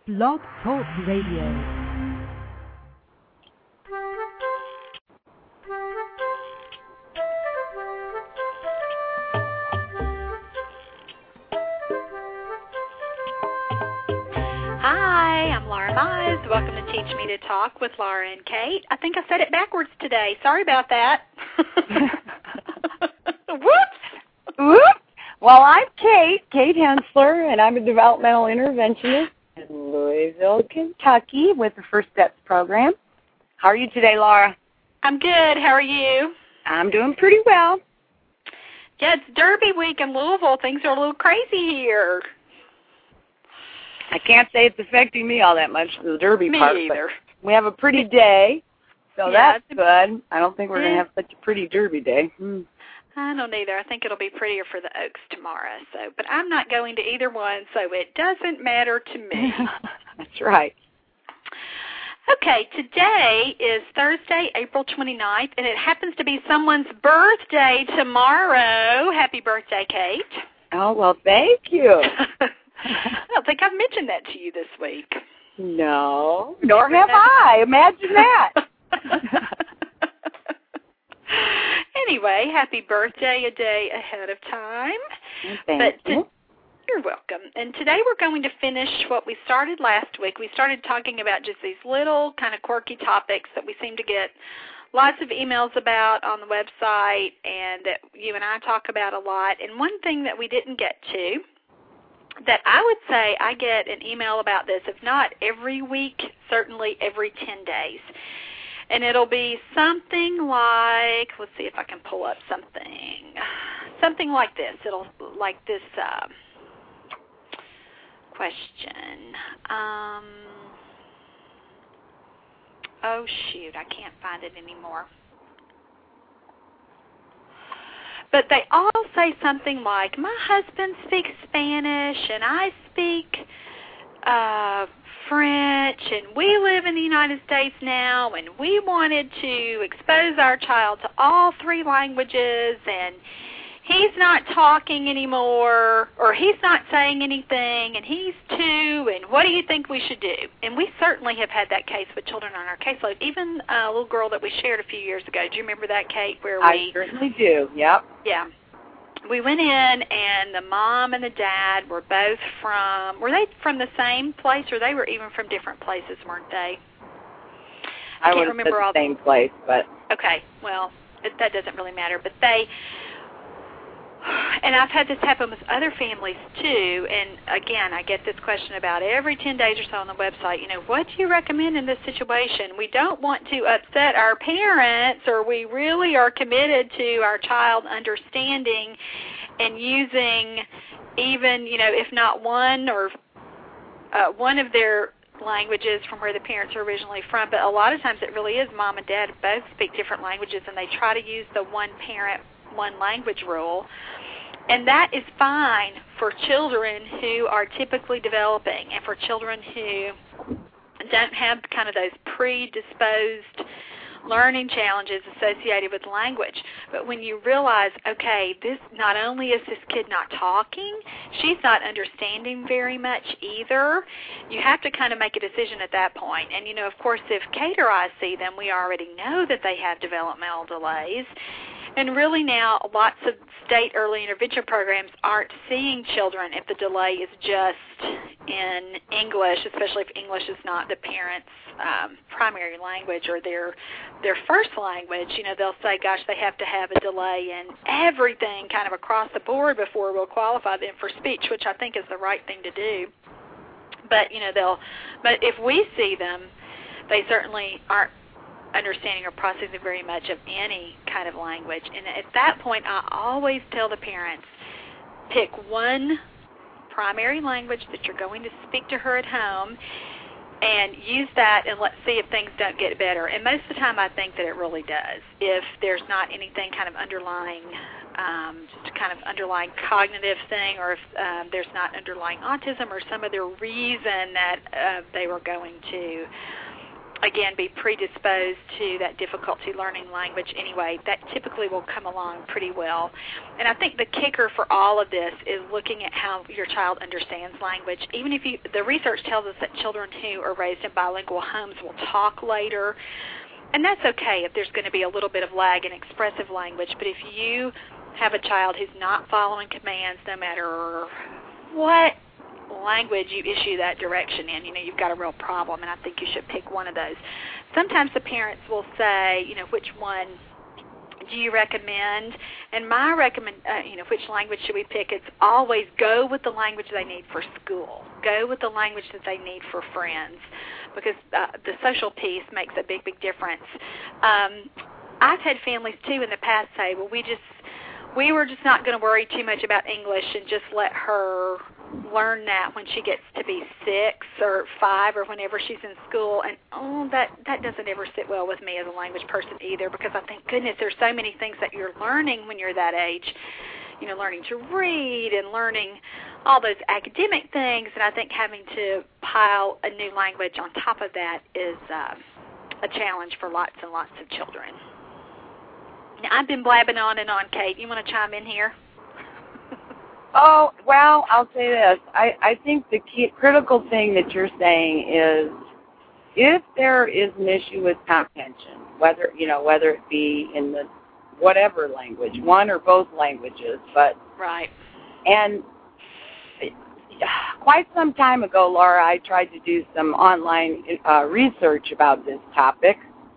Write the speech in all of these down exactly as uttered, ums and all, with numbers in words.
Blog Talk Radio. Hi, I'm Laura Mize. Welcome to Teach Me to Talk with Laura and Kate. I think I said it backwards today. Sorry about that. Whoops! Whoops! Well, I'm Kate, Kate Hensler, and I'm a developmental interventionist in Louisville, Kentucky with the First Steps program. How are you today, Laura? I'm good. How are you? I'm doing pretty well. Yeah, it's Derby week in Louisville. Things are a little crazy here. I can't say it's affecting me all that much, the Derby me part. Me either. We have a pretty day, so yeah, that's good. I don't think we're yeah. going to have such a pretty Derby day. Hmm. I don't either. I think it'll be prettier for the Oaks tomorrow. So, but I'm not going to either one, so it doesn't matter to me. That's right. Okay, today is Thursday, April twenty-ninth, and it happens to be someone's birthday tomorrow. Happy birthday, Kate. Oh, well, thank you. I don't think I've mentioned that to you this week. No, nor have I. Imagine that. Anyway, happy birthday a day ahead of time. Thank but you. To, you're welcome. And today we're going to finish what we started last week. We started talking about just these little kind of quirky topics that we seem to get lots of emails about on the website and that you and I talk about a lot. And one thing that we didn't get to that I would say I get an email about this, if not every week, certainly every ten days. And it'll be something like, let's see if I can pull up something, something like this. It'll, like this uh, question. Um, oh, shoot, I can't find it anymore. But they all say something like, my husband speaks Spanish and I speak uh, French, and we live in the United States now, and we wanted to expose our child to all three languages, and he's not talking anymore, or he's not saying anything, and he's two, and what do you think we should do? And we certainly have had that case with children on our caseload. Even a little girl that we shared a few years ago. Do you remember that, Kate, where we... I certainly do, yep. Yeah. We went in, and the mom and the dad were both from... Were they from the same place, or they were even from different places, weren't they? I, I can't would remember the all same place, but... Okay, well, it, that doesn't really matter. But they... And I've had this happen with other families, too. And, again, I get this question about every ten days or so on the website. You know, what do you recommend in this situation? We don't want to upset our parents, or we really are committed to our child understanding and using even, you know, if not one or uh, one of their languages from where the parents are originally from. But a lot of times it really is mom and dad both speak different languages, and they try to use the one parent, one language rule. And that is fine for children who are typically developing and for children who don't have kind of those predisposed learning challenges associated with language. But when you realize, okay, this not only is this kid not talking, she's not understanding very much either, you have to kind of make a decision at that point. And, you know, of course, if Kate or I see them, we already know that they have developmental delays. And really now, lots of state early intervention programs aren't seeing children if the delay is just in English, especially if English is not the parent's um, primary language or their their first language. You know, they'll say, gosh, they have to have a delay in everything kind of across the board before we'll qualify them for speech, which I think is the right thing to do. But, you know, they'll, but if we see them, they certainly aren't understanding or processing very much of any kind of language. And at that point, I always tell the parents, pick one primary language that you're going to speak to her at home and use that, and let's see if things don't get better. And most of the time I think that it really does. If there's not anything kind of underlying, um, just kind of underlying cognitive thing, or if um, there's not underlying autism or some other reason that uh, they were going to again, be predisposed to that difficulty learning language anyway, that typically will come along pretty well. And I think the kicker for all of this is looking at how your child understands language. Even if you, the research tells us that children who are raised in bilingual homes will talk later, and that's okay if there's going to be a little bit of lag in expressive language, but if you have a child who's not following commands no matter what language you issue that direction in, you know, you've got a real problem, and I think you should pick one of those. Sometimes the parents will say, you know, which one do you recommend? And my recommend, uh, you know, which language should we pick? It's always go with the language they need for school. Go with the language that they need for friends, because uh, the social piece makes a big, big difference. Um, I've had families, too, in the past say, well, we just, we were just not going to worry too much about English and just let her learn that when she gets to be six or five or whenever she's in school. And, oh, that, that doesn't ever sit well with me as a language person either, because I think, goodness, there's so many things that you're learning when you're that age, you know, learning to read and learning all those academic things, and I think having to pile a new language on top of that is uh, a challenge for lots and lots of children. Now, I've been blabbing on and on, Kate. You want to chime in here? Oh, well, I'll say this. I, I think the key, critical thing that you're saying is if there is an issue with comprehension, whether, you know, whether it be in the whatever language, one or both languages, but right. And quite some time ago, Laura, I tried to do some online uh, research about this topic,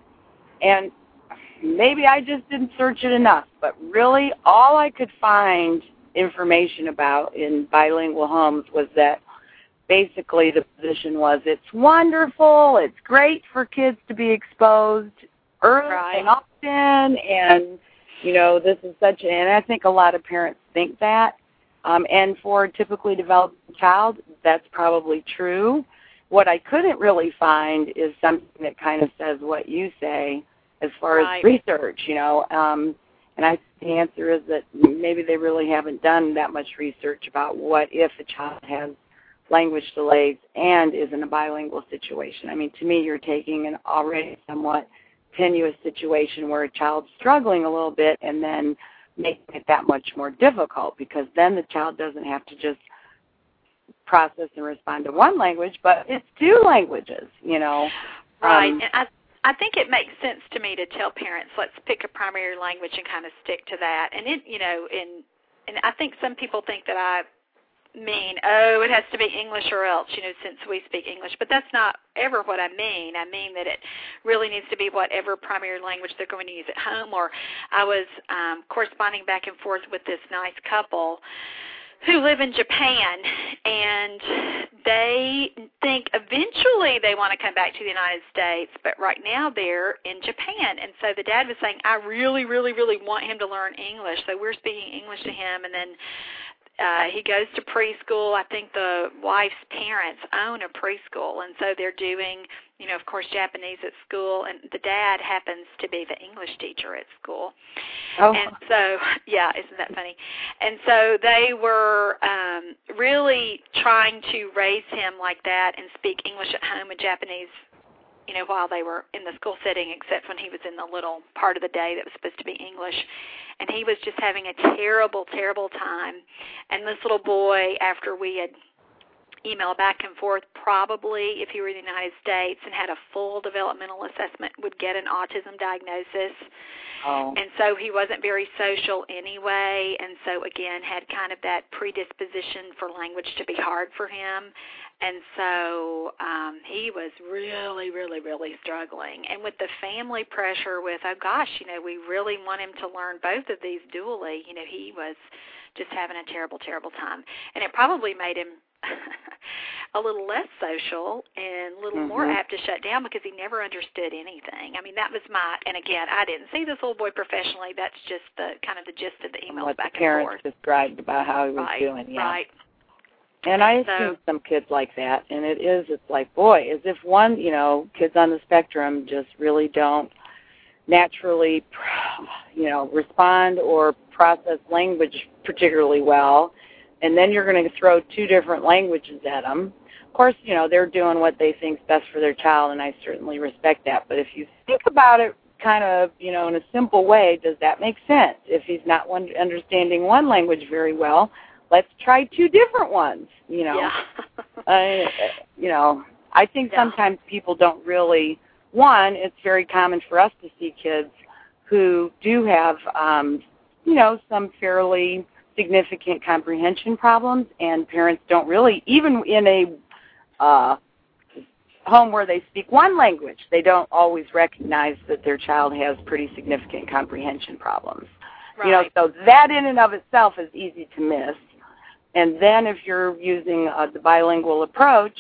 and maybe I just didn't search it enough, but really all I could find information about in bilingual homes was that basically the position was it's wonderful, it's great for kids to be exposed early right. and often, and, you know, this is such, and I think a lot of parents think that, um, and for a typically developing child, that's probably true. What I couldn't really find is something that kind of says what you say as far right. as research, you know, um, and I think the answer is that maybe they really haven't done that much research about what if a child has language delays and is in a bilingual situation. I mean, to me, you're taking an already somewhat tenuous situation where a child's struggling a little bit and then making it that much more difficult, because then the child doesn't have to just process and respond to one language, but it's two languages, you know. Right. Um, and I I think it makes sense to me to tell parents, let's pick a primary language and kind of stick to that. And it, you know, and and I think some people think that I mean, oh, it has to be English or else, you know, since we speak English. But that's not ever what I mean. I mean that it really needs to be whatever primary language they're going to use at home. Or I was um, corresponding back and forth with this nice couple who live in Japan, and they think eventually they want to come back to the United States, but right now they're in Japan. And so the dad was saying, I really, really, really want him to learn English. So we're speaking English to him, and then uh, he goes to preschool. I think the wife's parents own a preschool, and so they're doing, you know, of course, Japanese at school, and the dad happens to be the English teacher at school. Oh. And so, yeah, isn't that funny? And so they were um, really trying to raise him like that and speak English at home and Japanese, you know, while they were in the school setting, except when he was in the little part of the day that was supposed to be English. And he was just having a terrible, terrible time. And this little boy, after we had emailed back and forth, probably if he were in the United States and had a full developmental assessment, would get an autism diagnosis. Oh. And so he wasn't very social anyway, and so, again, had kind of that predisposition for language to be hard for him. And so um, he was really, really, really struggling. And with the family pressure with, oh, gosh, you know, we really want him to learn both of these dually, you know, he was just having a terrible, terrible time. And it probably made him a little less social and a little mm-hmm. more apt to shut down because he never understood anything. I mean, that was my, and again, I didn't see this little boy professionally. That's just the kind of the gist of the emails what back the and forth. parents described about how he was right, doing. Yeah. Right. And I so, assume some kids like that, and it is, it's like, boy, as if one, you know, kids on the spectrum just really don't naturally, you know, respond or process language particularly well. And then you're going to throw two different languages at them, of course, you know, they're doing what they think is best for their child, and I certainly respect that. But if you think about it kind of, you know, in a simple way, does that make sense? If he's not one, understanding one language very well, let's try two different ones, you know. Yeah. uh, you know, I think yeah. sometimes people don't really, one, it's very common for us to see kids who do have, um, you know, some fairly significant comprehension problems, and parents don't really, even in a uh, home where they speak one language, they don't always recognize that their child has pretty significant comprehension problems. Right. You know, so that in and of itself is easy to miss. And then if you're using uh, the bilingual approach,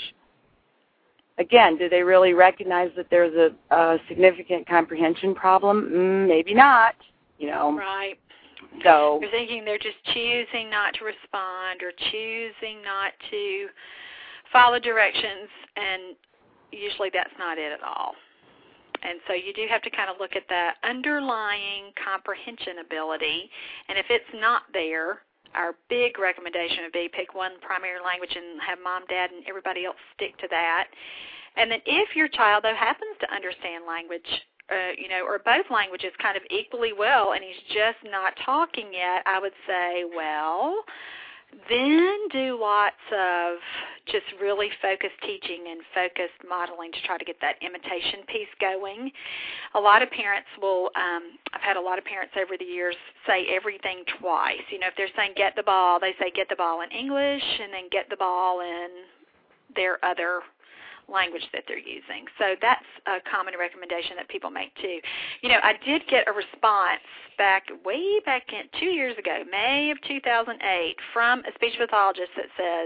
again, do they really recognize that there's a, a significant comprehension problem? Mm, maybe not, you know. Right. So you're thinking they're just choosing not to respond or choosing not to follow directions, and usually that's not it at all. And so you do have to kind of look at that underlying comprehension ability, and if it's not there, our big recommendation would be pick one primary language and have mom, dad, and everybody else stick to that. And then if your child, though, happens to understand language, uh, you know, or both languages kind of equally well, and he's just not talking yet, I would say, well, then do lots of just really focused teaching and focused modeling to try to get that imitation piece going. A lot of parents will, um, I've had a lot of parents over the years say everything twice. You know, if they're saying get the ball, they say get the ball in English and then get the ball in their other language that they're using. So that's a common recommendation that people make too. You know, I did get a response back way back in two years ago, May of two thousand eight, from a speech pathologist that says,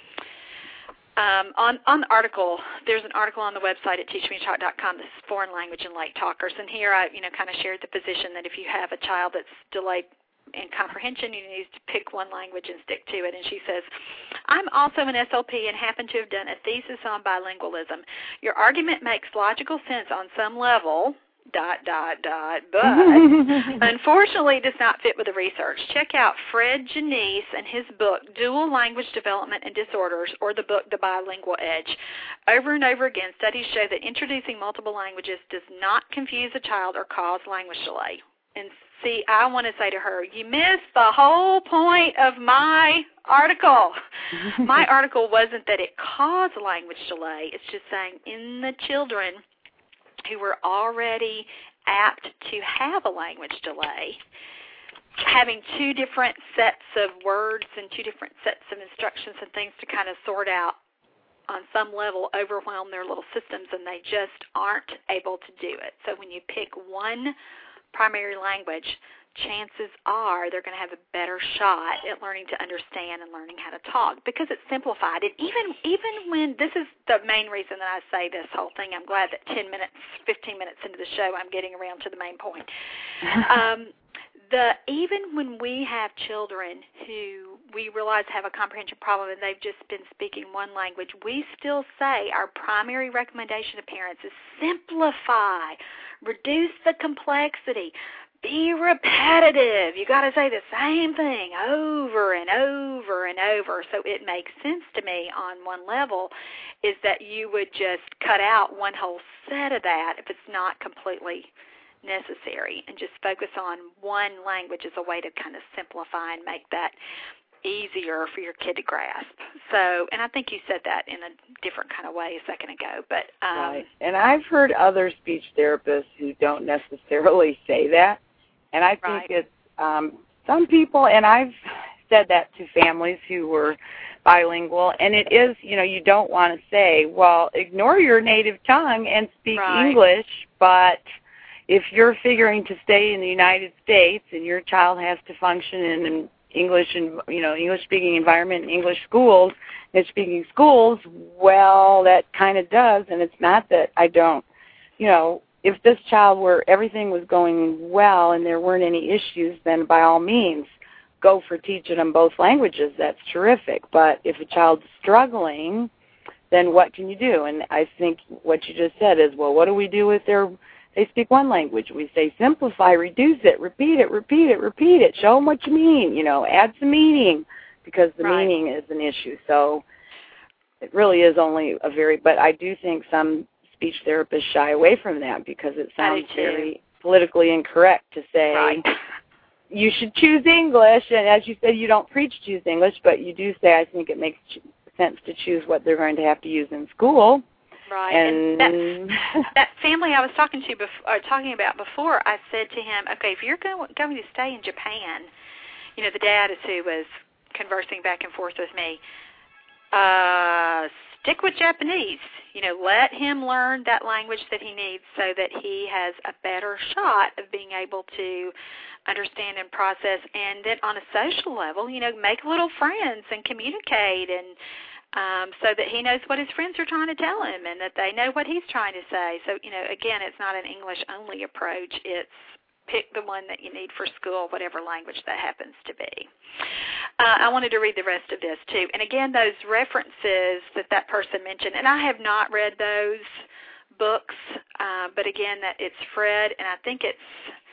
um, on, on the article, there's an article on the website at teach me to talk dot com, this is foreign language and late talkers, and here I, you know, kind of shared the position that if you have a child that's delayed in comprehension, you need to pick one language and stick to it. And she says, I'm also an S L P and happen to have done a thesis on bilingualism. Your argument makes logical sense on some level, dot, dot, dot, but unfortunately does not fit with the research. Check out Fred Janice and his book, Dual Language Development and Disorders, or the book, The Bilingual Edge. Over and over again, studies show that introducing multiple languages does not confuse a child or cause language delay. And see, I want to say to her, you missed the whole point of my article. My article wasn't that it caused language delay. It's just saying in the children who were already apt to have a language delay, having two different sets of words and two different sets of instructions and things to kind of sort out on some level overwhelm their little systems, and they just aren't able to do it. So when you pick one primary language, chances are they're going to have a better shot at learning to understand and learning how to talk because it's simplified. And even even when, this is the main reason that I say this whole thing, I'm glad that ten minutes, fifteen minutes into the show, I'm getting around to the main point. um, the even when we have children who we realize have a comprehension problem and they've just been speaking one language, we still say our primary recommendation to parents is simplify, reduce the complexity, be repetitive. You got to say the same thing over and over and over. So it makes sense to me on one level is that you would just cut out one whole set of that if it's not completely necessary and just focus on one language as a way to kind of simplify and make that easier for your kid to grasp. So, and I think you said that in a different kind of way a second ago. But um, right. And I've heard other speech therapists who don't necessarily say that. And I think right. it's um, some people, and I've said that to families who were bilingual, and it is, you know, you don't want to say, well, ignore your native tongue and speak right. English, but if you're figuring to stay in the United States and your child has to function in an English and, you know, English-speaking environment and English schools, English-speaking schools, well, that kind of does, and it's not that I don't, you know, if this child were, everything was going well and there weren't any issues, then by all means, go for teaching them both languages. That's terrific. But if a child's struggling, then what can you do? And I think what you just said is, well, what do we do if they're, they speak one language? We say simplify, reduce it, repeat it, repeat it, repeat it. Show them what you mean, you know, add some meaning because the right. meaning is an issue. So it really is only a very, but I do think some speech therapists shy away from that because it sounds very politically incorrect to say right. you should choose English. And as you said, you don't preach choose English, but you do say I think it makes sense to choose what they're going to have to use in school. Right, and, and that, that family I was talking to before, or talking about before, I said to him, okay, if you're going, going to stay in Japan, you know, the dad is who was conversing back and forth with me, uh, stick with Japanese. You know, let him learn that language that he needs so that he has a better shot of being able to understand and process, and then on a social level, you know, make little friends and communicate, and um, so that he knows what his friends are trying to tell him and that they know what he's trying to say. So, you know, again, it's not an English-only approach. It's pick the one that you need for school, whatever language that happens to be. Uh, I wanted to read the rest of this, too. And, again, those references that that person mentioned, and I have not read those books, uh, but, again, that it's Fred, and I think it's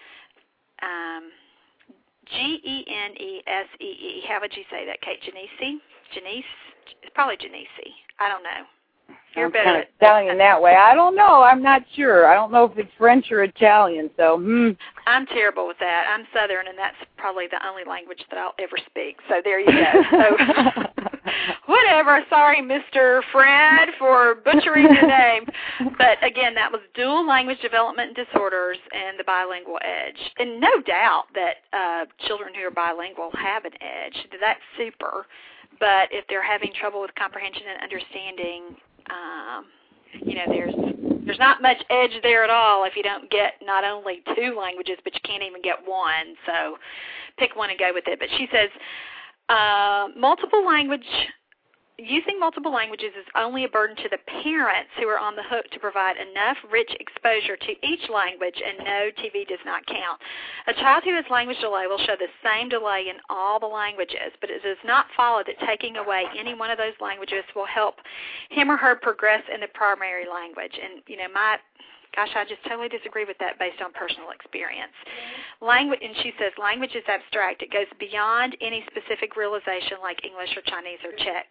um, G E N E S E E. How would you say that, Kate? Genesi? Janice? It's probably Genesi. I don't know. You're I'm better kind of at Italian that way. I don't know. I'm not sure. I don't know if it's French or Italian. So, hmm. I'm terrible with that. I'm Southern, and that's probably the only language that I'll ever speak. So there you go. So, whatever. Sorry, Mister Fred, for butchering the name. But, again, that was dual language development disorders and the bilingual edge. And no doubt that uh, children who are bilingual have an edge. That's super. But if they're having trouble with comprehension and understanding, um, you know, there's there's not much edge there at all if you don't get not only two languages, but you can't even get one. So pick one and go with it. But she says uh, multiple language, using multiple languages is only a burden to the parents who are on the hook to provide enough rich exposure to each language, and no, T V does not count. A child who has language delay will show the same delay in all the languages, but it does not follow that taking away any one of those languages will help him or her progress in the primary language. And, you know, my... Gosh, I just totally disagree with that based on personal experience. Language, and she says language is abstract. It goes beyond any specific realization like English or Chinese or Czech.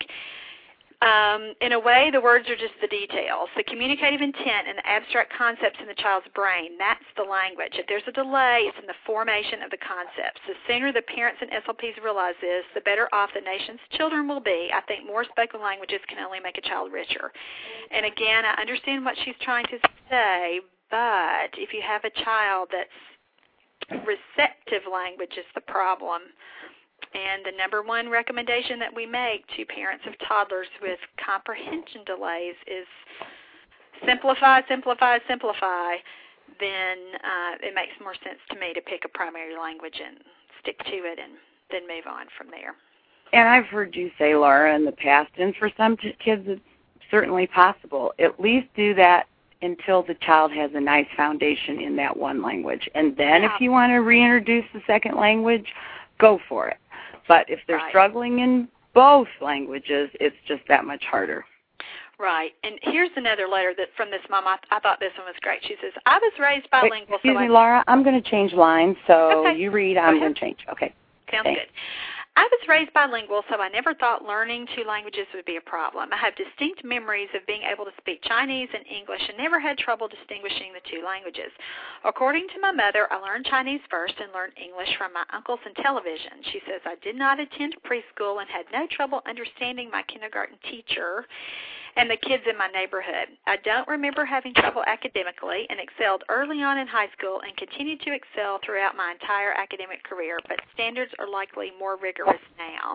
Um, in a way, the words are just the details. The communicative intent and the abstract concepts in the child's brain, that's the language. If there's a delay, it's in the formation of the concepts. The sooner the parents and S L Ps realize this, the better off the nation's children will be. I think more spoken languages can only make a child richer. And again, I understand what she's trying to say, but if you have a child that's receptive language is the problem. And the number one recommendation that we make to parents of toddlers with comprehension delays is simplify, simplify, simplify. Then uh, it makes more sense to me to pick a primary language and stick to it and then move on from there. And I've heard you say, Laura, in the past, and for some t- kids it's certainly possible, at least do that until the child has a nice foundation in that one language. And then yeah. if you want to reintroduce the second language, go for it. But if they're right. struggling in both languages, it's just that much harder. Right. And here's another letter that from this mom. I, I thought this one was great. She says, I was raised bilingual. Wait, excuse so me, I... Laura, I'm going to change lines. So okay. you read, I'm going to change. Okay. Sounds Thanks. good. I was raised bilingual, so I never thought learning two languages would be a problem. I have distinct memories of being able to speak Chinese and English and never had trouble distinguishing the two languages. According to my mother, I learned Chinese first and learned English from my uncles and television. She says I did not attend preschool and had no trouble understanding my kindergarten teacher and the kids in my neighborhood. I don't remember having trouble academically and excelled early on in high school and continued to excel throughout my entire academic career, but standards are likely more rigorous now.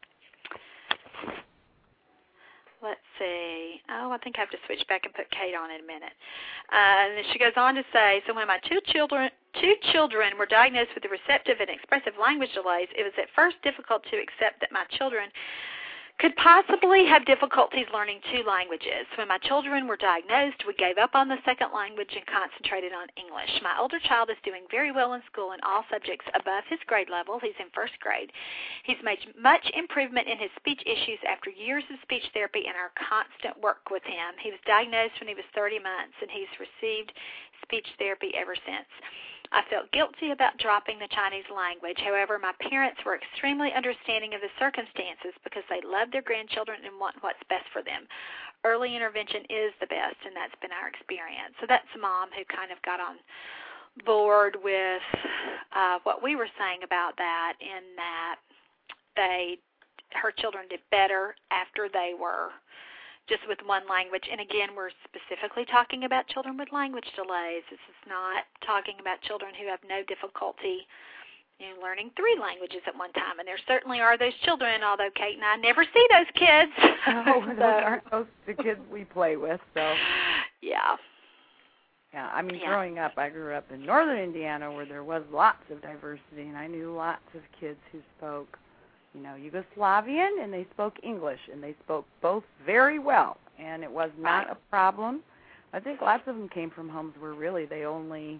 Let's see. Oh, I think I have to switch back and put Kate on in a minute. Uh, and then she goes on to say, so when my two children two children were diagnosed with the receptive and expressive language delays, it was at first difficult to accept that my children could possibly have difficulties learning two languages. When my children were diagnosed, we gave up on the second language and concentrated on English. My older child is doing very well in school in all subjects above his grade level. He's in first grade. He's made much improvement in his speech issues after years of speech therapy and our constant work with him. He was diagnosed when he was thirty months, and he's received speech therapy ever since. I felt guilty about dropping the Chinese language. However, my parents were extremely understanding of the circumstances because they love their grandchildren and want what's best for them. Early intervention is the best, and that's been our experience. So that's Mom who kind of got on board with uh, what we were saying about that, in that they, her children did better after they were just with one language. And again, we're specifically talking about children with language delays. This is not talking about children who have no difficulty you know, learning three languages at one time. And there certainly are those children, although Kate and I never see those kids. Oh, so, those aren't those the kids we play with. So yeah. Yeah, I mean, yeah. growing up, I grew up in northern Indiana where there was lots of diversity, and I knew lots of kids who spoke you know, Yugoslavian, and they spoke English, and they spoke both very well, and it was not a problem. I think lots of them came from homes where really they only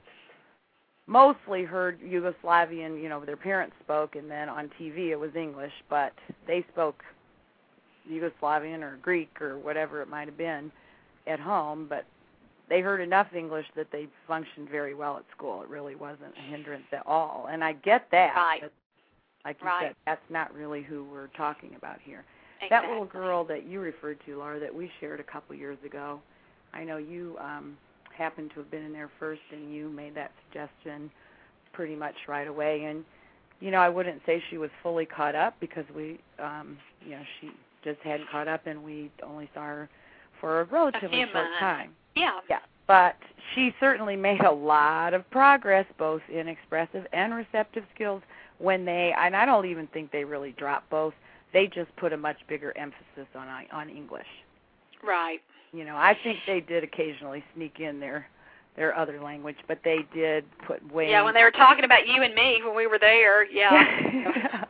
mostly heard Yugoslavian, you know, their parents spoke, and then on T V it was English, but they spoke Yugoslavian or Greek or whatever it might have been at home, but they heard enough English that they functioned very well at school. It really wasn't a hindrance at all, and I get that. Right. But like you right. said, that's not really who we're talking about here. Exactly. That little girl that you referred to, Laura, that we shared a couple years ago, I know you um, happened to have been in there first, and you made that suggestion pretty much right away. And, you know, I wouldn't say she was fully caught up because we, um, you know, she just hadn't caught up, and we only saw her for a relatively a short months. time. Yeah. Yeah. But she certainly made a lot of progress, both in expressive and receptive skills, when they, and I don't even think they really dropped both. They just put a much bigger emphasis on on English. Right. You know, I think they did occasionally sneak in their their other language, but they did put way. Yeah, when they were talking about you and me when we were there, yeah.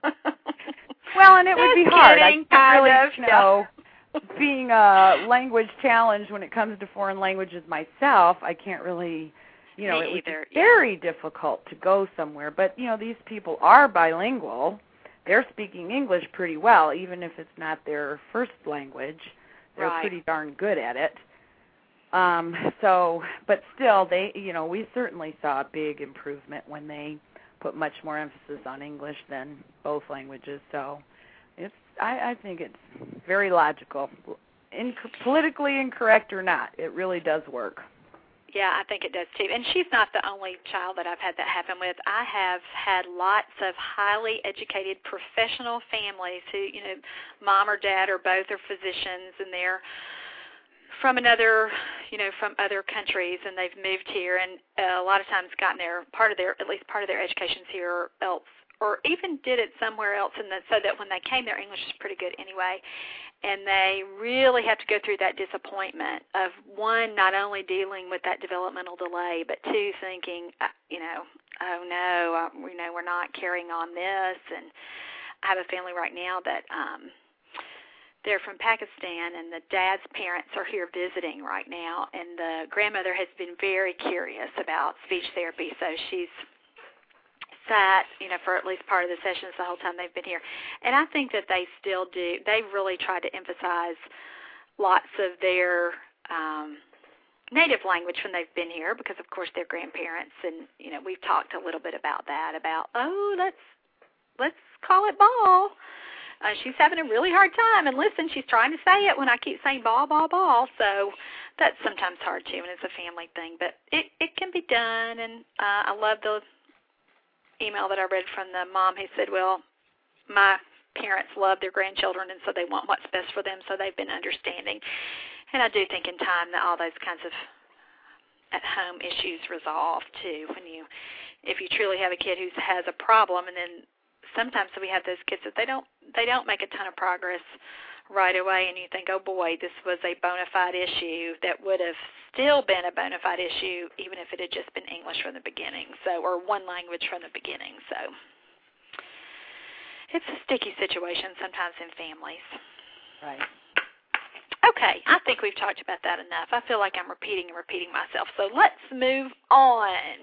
Well, and it would be Just hard. kidding, I can't really, kind of, you know, being a language challenge when it comes to foreign languages myself, I can't really. You know, Me it was either, very yeah. difficult to go somewhere. But, you know, these people are bilingual. They're speaking English pretty well, even if it's not their first language. They're right. pretty darn good at it. Um, so, but still, they, you know, we certainly saw a big improvement when they put much more emphasis on English than both languages. So it's, I, I think it's very logical. In, politically incorrect or not, it really does work. Yeah, I think it does too. And she's not the only child that I've had that happen with. I have had lots of highly educated professional families who, you know, mom or dad or both are physicians, and they're from another, you know, from other countries, and they've moved here, and uh, a lot of times gotten their part of their, at least part of their education's here or else, or even did it somewhere else, and then so that when they came, their English is pretty good anyway. And they really have to go through that disappointment of, one, not only dealing with that developmental delay, but two, thinking, you know, oh, no, uh, you know, we're not carrying on this. And I have a family right now that um, they're from Pakistan, and the dad's parents are here visiting right now, and the grandmother has been very curious about speech therapy, so she's sat, you know, for at least part of the sessions the whole time they've been here. And I think that they still do. They've really tried to emphasize lots of their um, native language when they've been here because, of course, they're grandparents. And, you know, we've talked a little bit about that, about, oh, let's let's call it ball. Uh, she's having a really hard time. And listen, she's trying to say it when I keep saying ball, ball, ball. So that's sometimes hard, too, and it's a family thing. But it, it can be done. And uh, I love the email that I read from the mom who said, well, my parents love their grandchildren, and so they want what's best for them, so they've been understanding. And I do think in time that all those kinds of at-home issues resolve, too, when you, if you truly have a kid who has a problem, and then sometimes we have those kids that they don't, they don't make a ton of progress right away, and you think, oh, boy, this was a bona fide issue that would have still been a bona fide issue even if it had just been English from the beginning, so, or one language from the beginning. So it's a sticky situation sometimes in families. Right. Okay, I think we've talked about that enough. I feel like I'm repeating and repeating myself, so let's move on.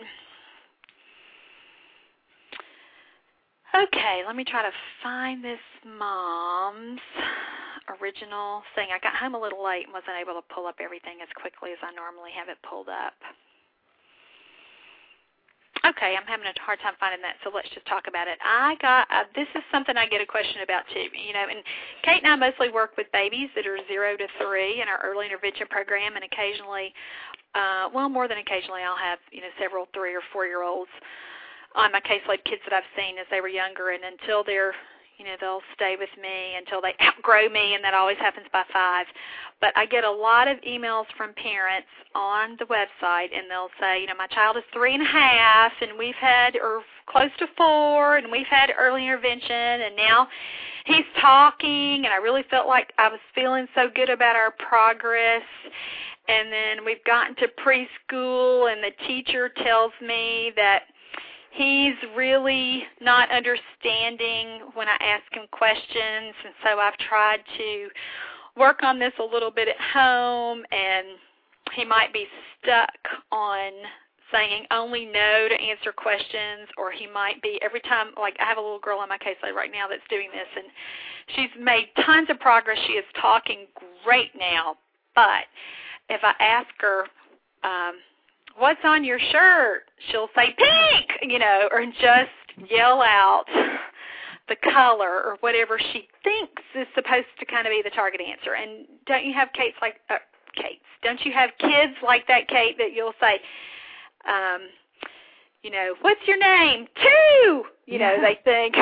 Okay, let me try to find this mom's original thing. I got home a little late and wasn't able to pull up everything as quickly as I normally have it pulled up. Okay, I'm having a hard time finding that, so let's just talk about it. I got uh, this is something I get a question about too. You know, and Kate and I mostly work with babies that are zero to three in our early intervention program, and occasionally, uh, well, more than occasionally, I'll have you know several three or four year olds on my caseload, kids that I've seen as they were younger, and until they're You know, they'll stay with me until they outgrow me, and that always happens by five. But I get a lot of emails from parents on the website, and they'll say, you know, my child is three and a half, and we've had, or close to four, and we've had early intervention, and now he's talking, and I really felt like I was feeling so good about our progress. And then we've gotten to preschool, and the teacher tells me that he's really not understanding when I ask him questions, and so I've tried to work on this a little bit at home, and he might be stuck on saying only no to answer questions, or he might be every time, like I have a little girl on my caseload right now that's doing this, and she's made tons of progress. She is talking great now, but if I ask her, um, what's on your shirt, she'll say pink, you know, or just yell out the color or whatever she thinks is supposed to kind of be the target answer. And don't you have Kate's like, uh, Kate's, don't you have kids like that, Kate, that you'll say, um, you know, what's your name? Two! You know, yeah. they think,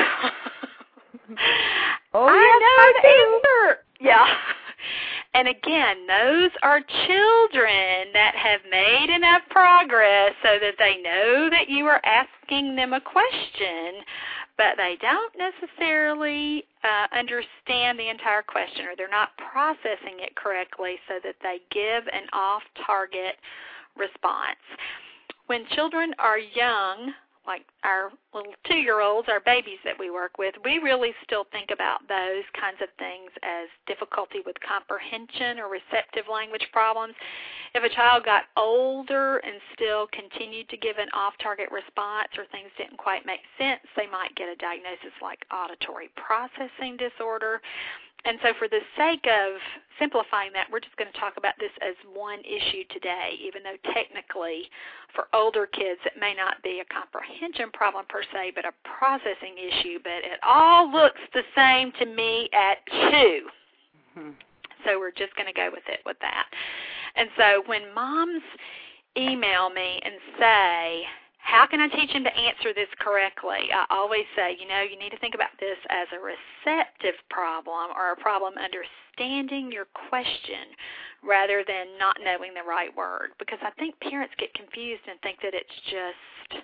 oh, I yes, know I the do. answer. Yeah. And again, those are children that have made enough progress so that they know that you are asking them a question, but they don't necessarily uh, understand the entire question, or they're not processing it correctly so that they give an off-target response. When children are young, like our little two-year-olds, our babies that we work with, we really still think about those kinds of things as difficulty with comprehension or receptive language problems. If a child got older and still continued to give an off-target response or things didn't quite make sense, they might get a diagnosis like auditory processing disorder. And so for the sake of simplifying that, we're just going to talk about this as one issue today, even though technically for older kids it may not be a comprehension problem per se, but a processing issue. But it all looks the same to me at two. Mm-hmm. So we're just going to go with it with that. And so when moms email me and say, how can I teach him to answer this correctly? I always say, you know, you need to think about this as a receptive problem or a problem understanding your question rather than not knowing the right word, because I think parents get confused and think that it's just,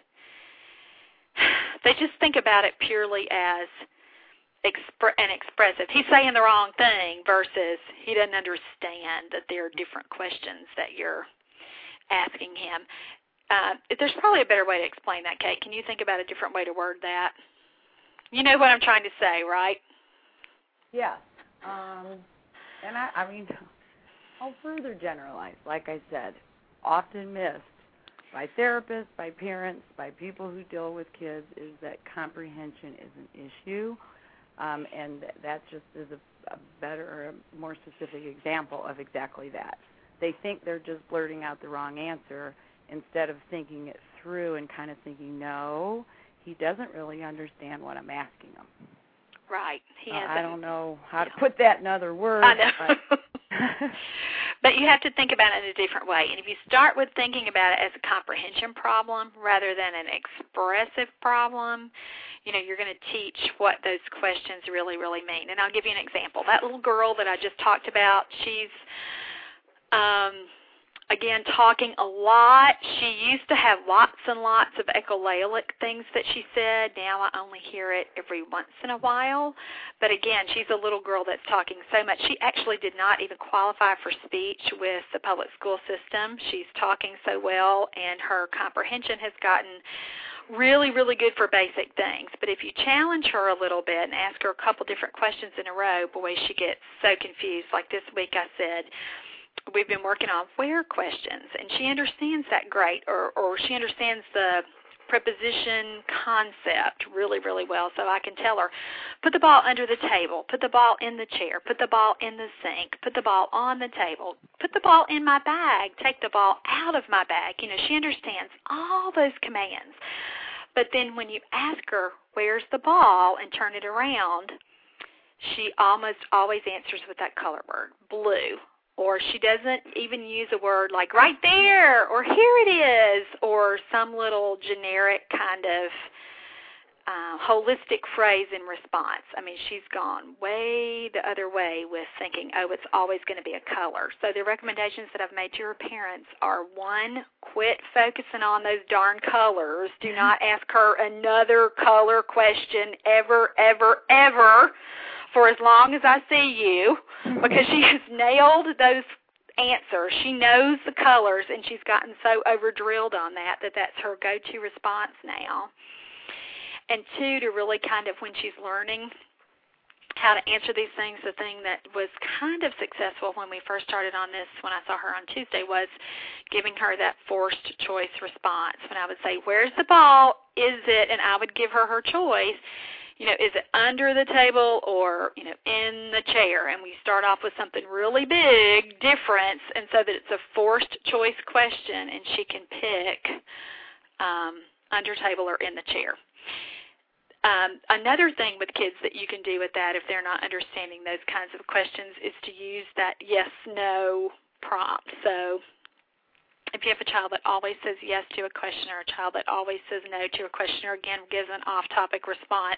they just think about it purely as expre- an expressive. He's saying the wrong thing versus he doesn't understand that there are different questions that you're asking him. Uh, there's probably a better way to explain that, Kate. Can you think about a different way to word that? You know what I'm trying to say, right? Yes. Um, and I, I mean, I'll further generalize, like I said, often missed by therapists, by parents, by people who deal with kids, is that comprehension is an issue. Um, and that just is a, a better or a more specific example of exactly that. They think they're just blurting out the wrong answer, instead of thinking it through and kind of thinking, no, he doesn't really understand what I'm asking him. Right. He uh, I don't know how yeah. to put that in other words. I know. But, but you have to think about it in a different way. And if you start with thinking about it as a comprehension problem rather than an expressive problem, you know, you're going to teach what those questions really, really mean. And I'll give you an example. That little girl that I just talked about, she's um, Again, talking a lot. She used to have lots and lots of echolalic things that she said. Now I only hear it every once in a while. But again, she's a little girl that's talking so much. She actually did not even qualify for speech with the public school system. She's talking so well, and her comprehension has gotten really, really good for basic things. But if you challenge her a little bit and ask her a couple different questions in a row, boy, she gets so confused. Like this week I said, we've been working on where questions, and she understands that great, or, or she understands the preposition concept really, really well. So I can tell her, put the ball under the table, put the ball in the chair, put the ball in the sink, put the ball on the table, put the ball in my bag, take the ball out of my bag. You know, she understands all those commands. But then when you ask her, where's the ball, and turn it around, she almost always answers with that color word, blue. Or she doesn't even use a word like right there or here it is or some little generic kind of uh, holistic phrase in response. I mean, she's gone way the other way with thinking, oh, it's always going to be a color. So the recommendations that I've made to your parents are, one, quit focusing on those darn colors. Do not ask her another color question ever, ever, ever for as long as I see you, because she has nailed those answers. She knows the colors, and she's gotten so over-drilled on that that that's her go-to response now. And two, to really kind of, when she's learning how to answer these things, the thing that was kind of successful when we first started on this, when I saw her on Tuesday, was giving her that forced choice response. When I would say, where's the ball? Is it? And I would give her her choice. You know, is it under the table or, you know, in the chair? And we start off with something really big, difference, and so that it's a forced choice question and she can pick um, under table or in the chair. Um, another thing with kids that you can do with that if they're not understanding those kinds of questions is to use that yes-no prompt. So if you have a child that always says yes to a question or a child that always says no to a question or, again, gives an off-topic response,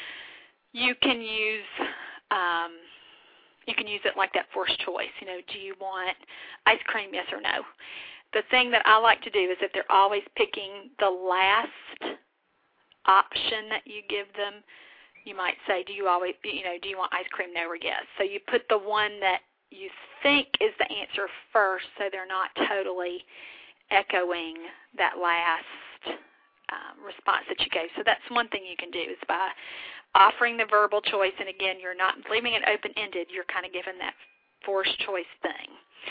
you can use um, you can use it like that forced choice. You know, do you want ice cream, yes or no? The thing that I like to do is if they're always picking the last option that you give them, you might say, do you always, you know, do you want ice cream, no or yes? So you put the one that you think is the answer first, so they're not totally echoing that last um, response that you gave. So that's one thing you can do is by offering the verbal choice, and again, you're not leaving it open-ended. You're kind of giving that forced choice thing.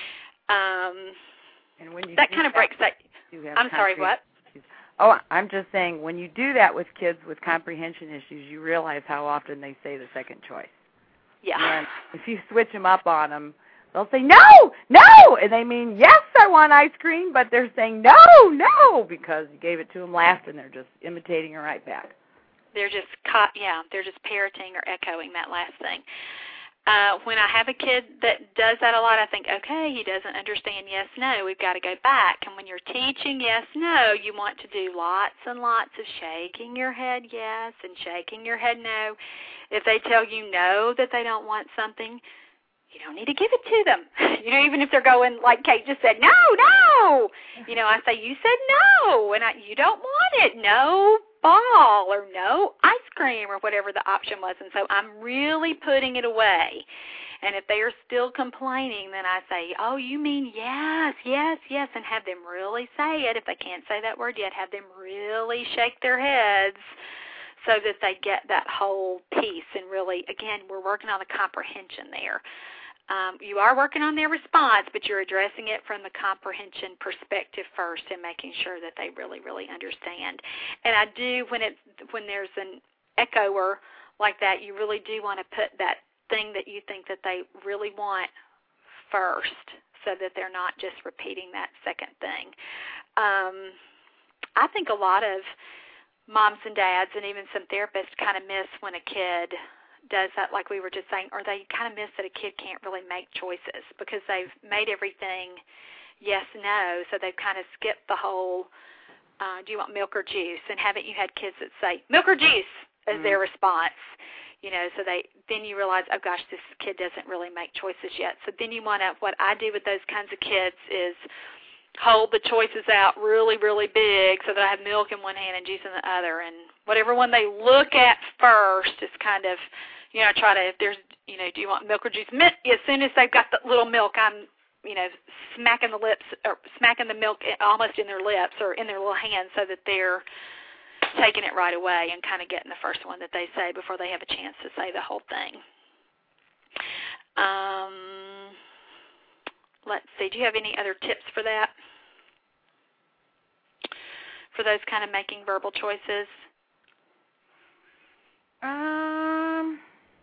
Um, and when you that kind of that, breaks that. I'm sorry, what? Oh, I'm just saying, when you do that with kids with comprehension issues, you realize how often they say the second choice. Yeah. And if you switch them up on them, they'll say, no, no, and they mean, yes, I want ice cream, but they're saying, no, no, because you gave it to them last, and they're just imitating it right back. They're just, caught, yeah, they're just parroting or echoing that last thing. Uh, when I have a kid that does that a lot, I think, okay, he doesn't understand yes, no. We've got to go back. And when you're teaching yes, no, you want to do lots and lots of shaking your head yes and shaking your head no. If they tell you no, that they don't want something, you don't need to give it to them. You know, even if they're going, like Kate just said, no, no. You know, I say, you said no, and I, you don't want it. No ball or no ice cream or whatever the option was. And so I'm really putting it away. And if they are still complaining, then I say, oh, you mean yes, yes, yes, and have them really say it. If they can't say that word yet, have them really shake their heads so that they get that whole piece. And really, again, we're working on the comprehension there. Um, you are working on their response, but you're addressing it from the comprehension perspective first and making sure that they really, really understand. And I do, when it's when there's an echoer like that, you really do want to put that thing that you think that they really want first so that they're not just repeating that second thing. Um, I think a lot of moms and dads and even some therapists kind of miss when a kid does that, like we were just saying, or they kind of miss that a kid can't really make choices because they've made everything yes, no, so they've kind of skipped the whole, uh, do you want milk or juice? And haven't you had kids that say milk or juice as mm-hmm. their response? You know, so they then you realize, oh, gosh, this kid doesn't really make choices yet. So then you want to, what I do with those kinds of kids is hold the choices out really, really big so that I have milk in one hand and juice in the other. And whatever one they look at first is kind of, you know, try to, if there's, you know, do you want milk or juice? As soon as they've got the little milk, I'm, you know, smacking the lips or smacking the milk almost in their lips or in their little hands so that they're taking it right away and kind of getting the first one that they say before they have a chance to say the whole thing. Um, let's see. Do you have any other tips for that? for those kind of making verbal choices? Um,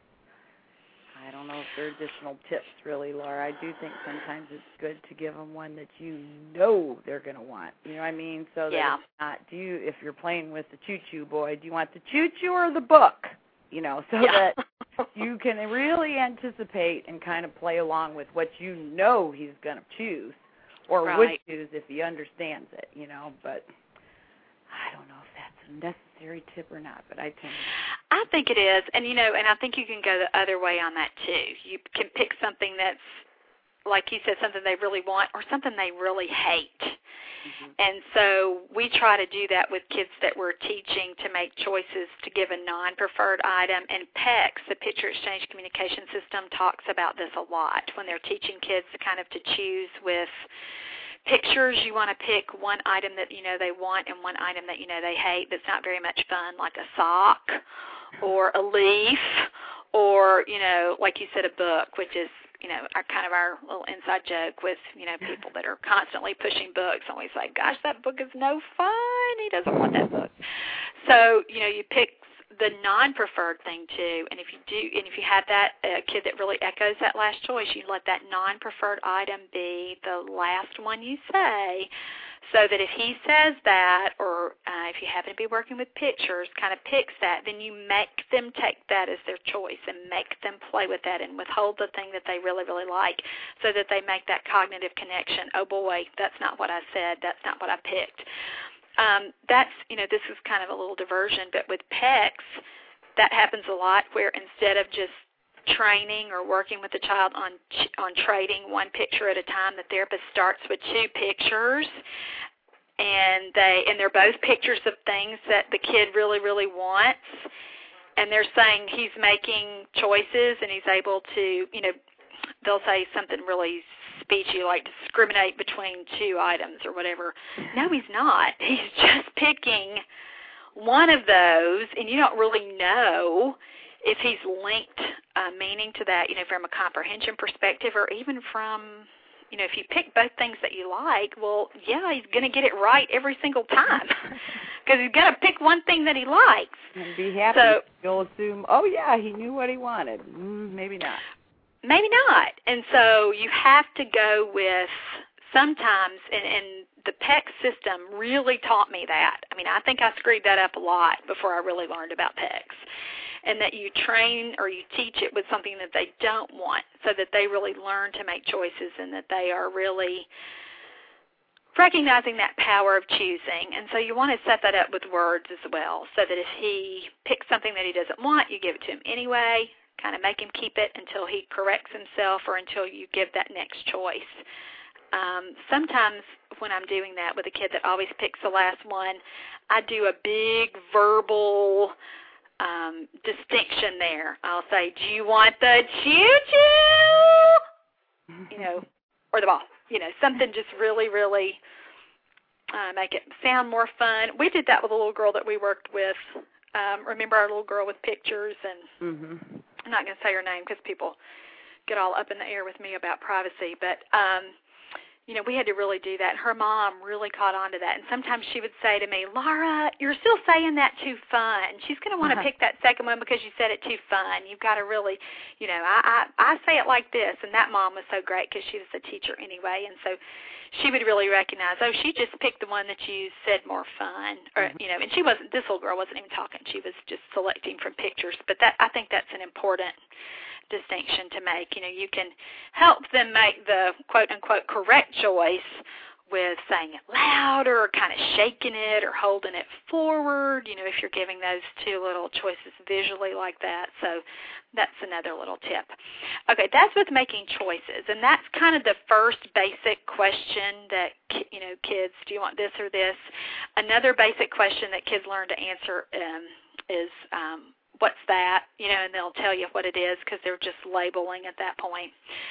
I don't know if there are additional tips, really, Laura. I do think sometimes it's good to give them one that you know they're going to want. You know what I mean? So that Yeah. it's not, do you, if you're playing with the choo-choo boy, do you want the choo-choo or the book? You know, so Yeah. that you can really anticipate and kind of play along with what you know he's going to choose or Right. would choose if he understands it, you know. But I don't know if that's a necessary tip or not, but I tend to. I think it is, and you know, and I think you can go the other way on that too. You can pick something that's, like you said, something they really want or something they really hate. Mm-hmm. And so we try to do that with kids that we're teaching to make choices to give a non-preferred item. And P E C S, the Picture Exchange Communication System, talks about this a lot when they're teaching kids to kind of to choose with pictures. You want to pick one item that you know they want and one item that you know they hate that's not very much fun, like a sock or a leaf or, you know, like you said, a book, which is, you know, our kind of our little inside joke with, you know, people that are constantly pushing books. Always like, gosh, that book is no fun. He doesn't want that book. So, you know, you pick the non-preferred thing too, and if you do, and if you have that uh, kid that really echoes that last choice, you let that non-preferred item be the last one you say, so that if he says that, or uh, if you happen to be working with pictures, kind of picks that, then you make them take that as their choice and make them play with that and withhold the thing that they really, really like, so that they make that cognitive connection. Oh boy, that's not what I said. That's not what I picked. Um, that's, you know, this is kind of a little diversion, but with P E C S, that happens a lot where instead of just training or working with the child on on trading one picture at a time, the therapist starts with two pictures, and they and they're both pictures of things that the kid really, really wants, and they're saying he's making choices and he's able to, you know, they'll say something really speechy like discriminate between two items or whatever. No, he's not. He's just picking one of those, and you don't really know if he's linked uh, meaning to that, you know, from a comprehension perspective, or even from, you know, if you pick both things that you like, well, yeah, he's going to get it right every single time because he's going to pick one thing that he likes. And be happy. So, you'll assume, oh, yeah, he knew what he wanted. Mm, maybe not. Maybe not. And so you have to go with sometimes, and, and the P E C S system really taught me that. I mean, I think I screwed that up a lot before I really learned about P E C S. And that you train or you teach it with something that they don't want, so that they really learn to make choices and that they are really recognizing that power of choosing. And so you want to set that up with words as well, so that if he picks something that he doesn't want, you give it to him anyway, kind of make him keep it until he corrects himself or until you give that next choice. Um, sometimes when I'm doing that with a kid that always picks the last one, I do a big verbal Um, distinction there. I'll say, do you want the choo-choo? You know, or the ball. You know, something just really, really uh, make it sound more fun. We did that with a little girl that we worked with. Um, remember our little girl with pictures? And mm-hmm. I'm not going to say her name because people get all up in the air with me about privacy, but um, you know, we had to really do that. Her mom really caught on to that. And sometimes she would say to me, Laura, you're still saying that too fun. She's going to want to uh-huh. pick that second one because you said it too fun. You've got to really, you know, I, I, I say it like this. And that mom was so great because she was a teacher anyway. And so she would really recognize, oh, she just picked the one that you said more fun. Or, you know, and she wasn't, this little girl wasn't even talking. She was just selecting from pictures. But that I think that's an important distinction to make. You know, you can help them make the quote-unquote correct choice with saying it louder or kind of shaking it or holding it forward, you know, if you're giving those two little choices visually like that. So that's another little tip. Okay, that's with making choices, and that's kind of the first basic question that, you know, kids, do you want this or this? Another basic question that kids learn to answer um, is um, what's that, you know, and they'll tell you what it is because they're just labeling at that point.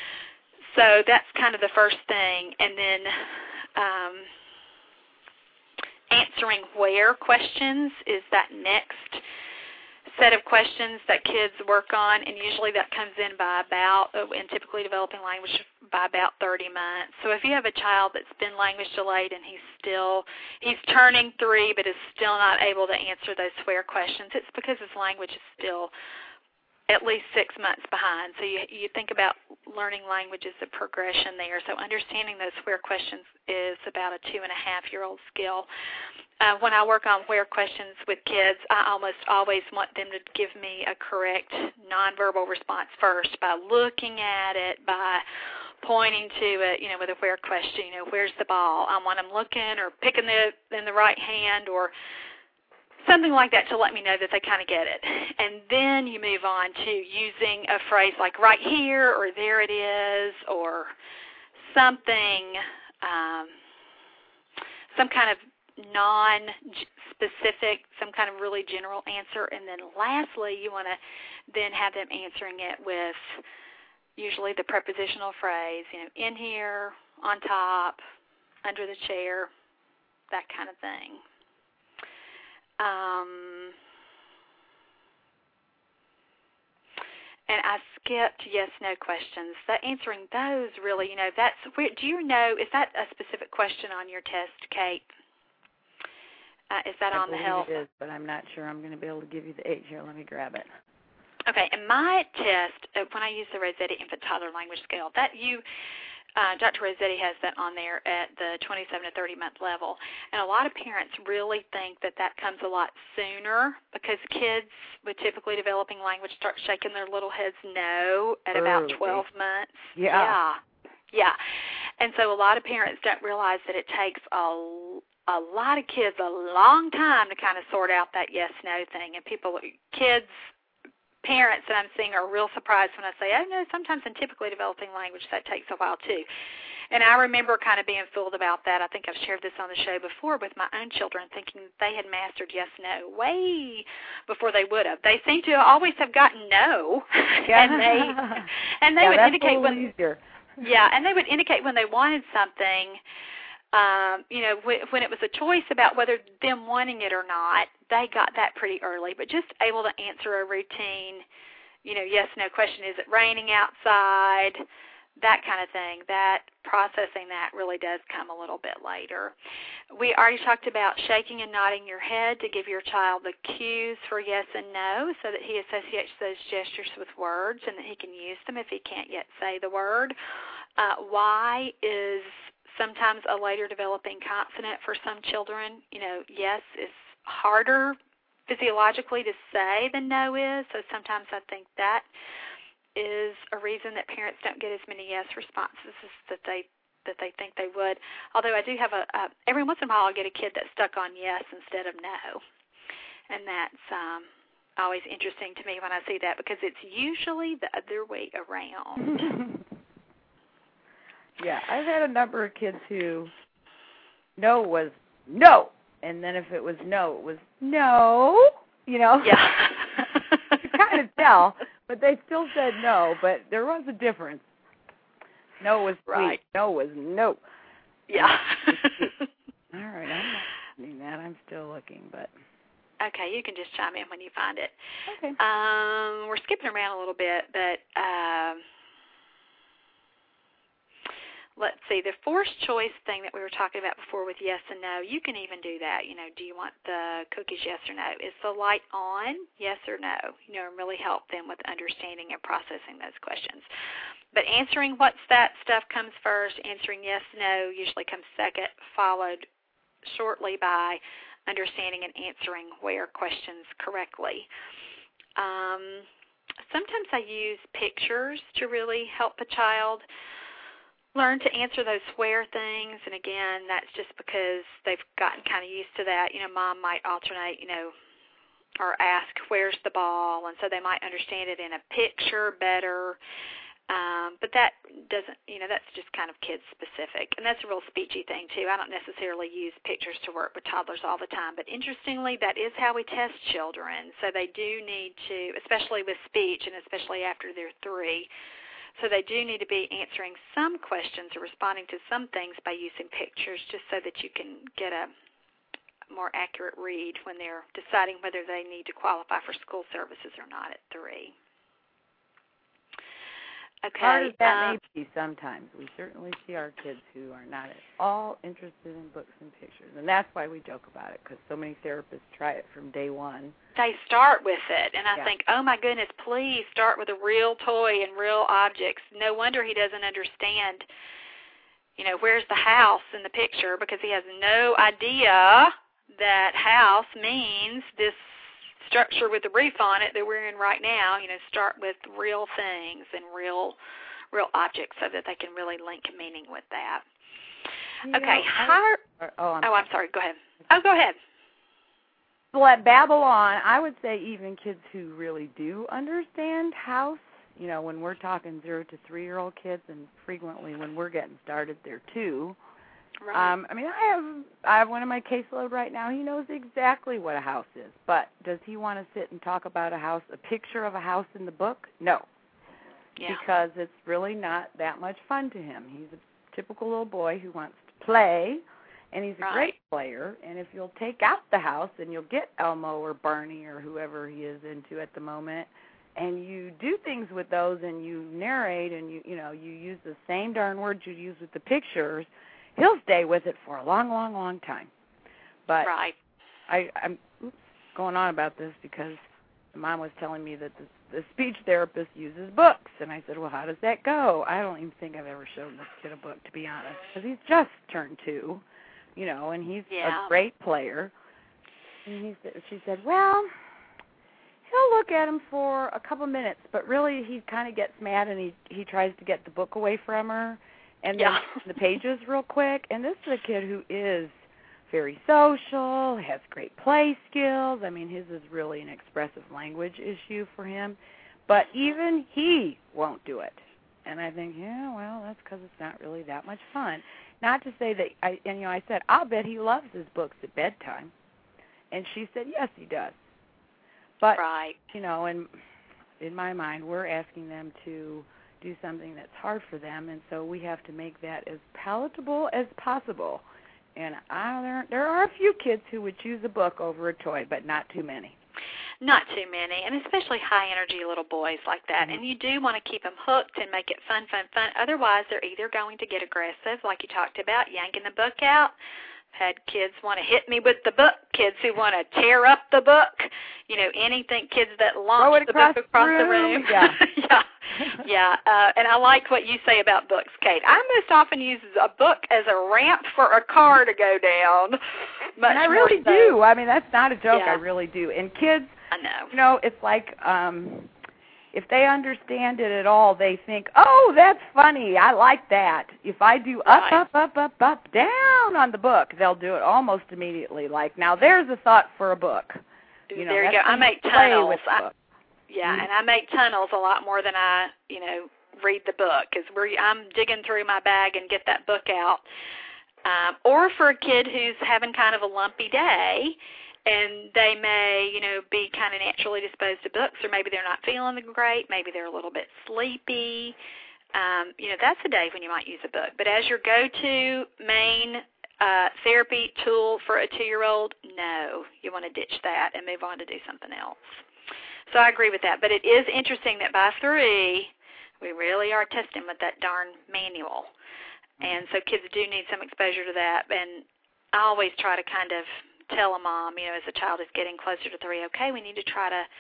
So that's kind of the first thing. And then um, answering where questions is that next. set of questions that kids work on, and usually that comes in by about, in typically developing language, by about thirty months. So if you have a child that's been language delayed and he's still, he's turning three but is still not able to answer those SWARE questions, it's because his language is still at least six months behind. So you, you think about learning language as a progression there. So understanding those SWARE questions is about a two-and-a-half-year-old skill. Uh, when I work on WHERE questions with kids, I almost always want them to give me a correct nonverbal response first by looking at it, by pointing to it, you know, with a WHERE question, you know, where's the ball? I want them looking or picking it in the right hand or something like that to let me know that they kind of get it. And then you move on to using a phrase like right here or there it is or something, um, some kind of non-specific, some kind of really general answer. And then lastly, you want to then have them answering it with usually the prepositional phrase, you know, in here, on top, under the chair, that kind of thing. Um, and I skipped yes-no questions. That answering those really, you know, that's where, do you know, is that a specific question on your test, Kate? Uh, is that I on the help? It is, but I'm not sure I'm going to be able to give you the age here. Let me grab it. Okay, and my test, uh, when I use the Rossetti Infant Toddler Language Scale, that you, uh, Doctor Rossetti has that on there at the twenty-seven to thirty month level, and a lot of parents really think that that comes a lot sooner because kids with typically developing language start shaking their little heads no at Early. about twelve months. Yeah. Yeah. Yeah. And so a lot of parents don't realize that it takes a a lot of kids a long time to kind of sort out that yes-no thing. And people, kids, parents that I'm seeing are real surprised when I say, oh, no, sometimes in typically developing language that takes a while too. And I remember kind of being fooled about that. I think I've shared this on the show before with my own children, thinking they had mastered yes-no way before they would have. They seem to always have gotten no, Yeah. and they and they yeah, would that's indicate a when easier. yeah, and they would indicate when they wanted something. Um, you know, when, when it was a choice about whether them wanting it or not, they got that pretty early. But just able to answer a routine, you know, yes, no question, is it raining outside, that kind of thing, that processing that really does come a little bit later. We already talked about shaking and nodding your head to give your child the cues for yes and no so that he associates those gestures with words and that he can use them if he can't yet say the word. Uh, why is sometimes a later developing consonant for some children. You know, yes is harder physiologically to say than no is, so sometimes I think that is a reason that parents don't get as many yes responses as that they that they think they would. Although I do have a, a every once in a while I'll get a kid that's stuck on yes instead of no, and that's um, always interesting to me when I see that because it's usually the other way around. Yeah, I've had a number of kids who no was no, and then if it was no, it was no, you know. Yeah. You kind of tell, but they still said no, but there was a difference. No was right. sweet. No was no. Yeah. All right, I'm not doing that. I'm still looking, but. Okay, you can just chime in when you find it. Okay. Um, we're skipping around a little bit, but um, let's see, the forced choice thing that we were talking about before with yes and no, you can even do that. You know, do you want the cookies, yes or no? Is the light on, yes or no? You know, and really help them with understanding and processing those questions. But answering what's that stuff comes first. Answering yes, no usually comes second, followed shortly by understanding and answering where questions correctly. Um, sometimes I use pictures to really help a child learn to answer those where things, and again, that's just because they've gotten kind of used to that. You know, mom might alternate, you know, or ask, where's the ball, and so they might understand it in a picture better. Um, but that doesn't, you know, that's just kind of kid-specific, and that's a real speechy thing, too. I don't necessarily use pictures to work with toddlers all the time, but interestingly, that is how we test children. So they do need to, especially with speech and especially after they're three, so they do need to be answering some questions or responding to some things by using pictures just so that you can get a more accurate read when they're deciding whether they need to qualify for school services or not at three. Okay. Hard as that um, may be sometimes, we certainly see our kids who are not at all interested in books and pictures. And that's why we joke about it, because so many therapists try it from day one. They start with it, and I yeah. think, oh, my goodness, please start with a real toy and real objects. No wonder he doesn't understand, you know, where's the house in the picture, because he has no idea that house means this structure with the roof on it that we're in right now. You know, start with real things and real real objects so that they can really link meaning with that. You okay. know, Higher, I, oh, I'm oh, I'm sorry. Go ahead. Oh, go ahead. Well, at Babylon, I would say even kids who really do understand house, you know, when we're talking zero to three-year-old kids, and frequently when we're getting started, they're two. Right. Um, I mean, I have I have one in my caseload right now. He knows exactly what a house is, but does he want to sit and talk about a house, a picture of a house in the book? No, yeah. because it's really not that much fun to him. He's a typical little boy who wants to play, and he's a right. great player. And if you'll take out the house and you'll get Elmo or Barney or whoever he is into at the moment, and you do things with those, and you narrate, and you you know you use the same darn words you use with the pictures, he'll stay with it for a long, long, long time. But right. I, I'm oops, going on about this because Mom was telling me that the, the speech therapist uses books. And I said, well, how does that go? I don't even think I've ever shown this kid a book, to be honest, because he's just turned two, you know, and he's yeah. a great player. And he said, she said, well, he'll look at him for a couple minutes, but really he kind of gets mad and he, he tries to get the book away from her. And then yeah. the pages real quick. And this is a kid who is very social, has great play skills. I mean, his is really an expressive language issue for him. But even he won't do it. And I think, yeah, well, that's because it's not really that much fun. Not to say that, I, and, you know, I said, I'll bet he loves his books at bedtime. And she said, yes, he does. But, right. you know, in, in my mind, we're asking them to do something that's hard for them, and so we have to make that as palatable as possible. And I, there, there are a few kids who would choose a book over a toy, but not too many. Not too many, and especially high-energy little boys like that. Mm-hmm. And you do want to keep them hooked and make it fun, fun, fun. Otherwise, they're either going to get aggressive, like you talked about, yanking the book out. Had kids want to hit me with the book, kids who want to tear up the book, you know, anything, kids that launch the book across the room. Yeah. yeah. yeah. Uh, and I like what you say about books, Kate. I most often use a book as a ramp for a car to go down. And I really so. do. I mean, that's not a joke. Yeah. I really do. And kids, I know. You know, it's like um, if they understand it at all, they think, oh, that's funny. I like that. If I do up, right. up, up, up, up, down on the book, they'll do it almost immediately. Like, now there's a thought for a book. You know, there you go. I make play tunnels. with I, books. yeah, mm-hmm. and I make tunnels a lot more than I, you know, read the book, because I'm digging through my bag and get that book out. Um, or for a kid who's having kind of a lumpy day, and they may, you know, be kind of naturally disposed to books, or maybe they're not feeling great, maybe they're a little bit sleepy. Um, you know, that's a day when you might use a book. But as your go-to main uh, therapy tool for a two-year-old, no, you want to ditch that and move on to do something else. So I agree with that. But it is interesting that by three, we really are testing with that darn manual. And so kids do need some exposure to that. And I always try to kind of tell a mom, you know, as a child is getting closer to three, okay, we need to try to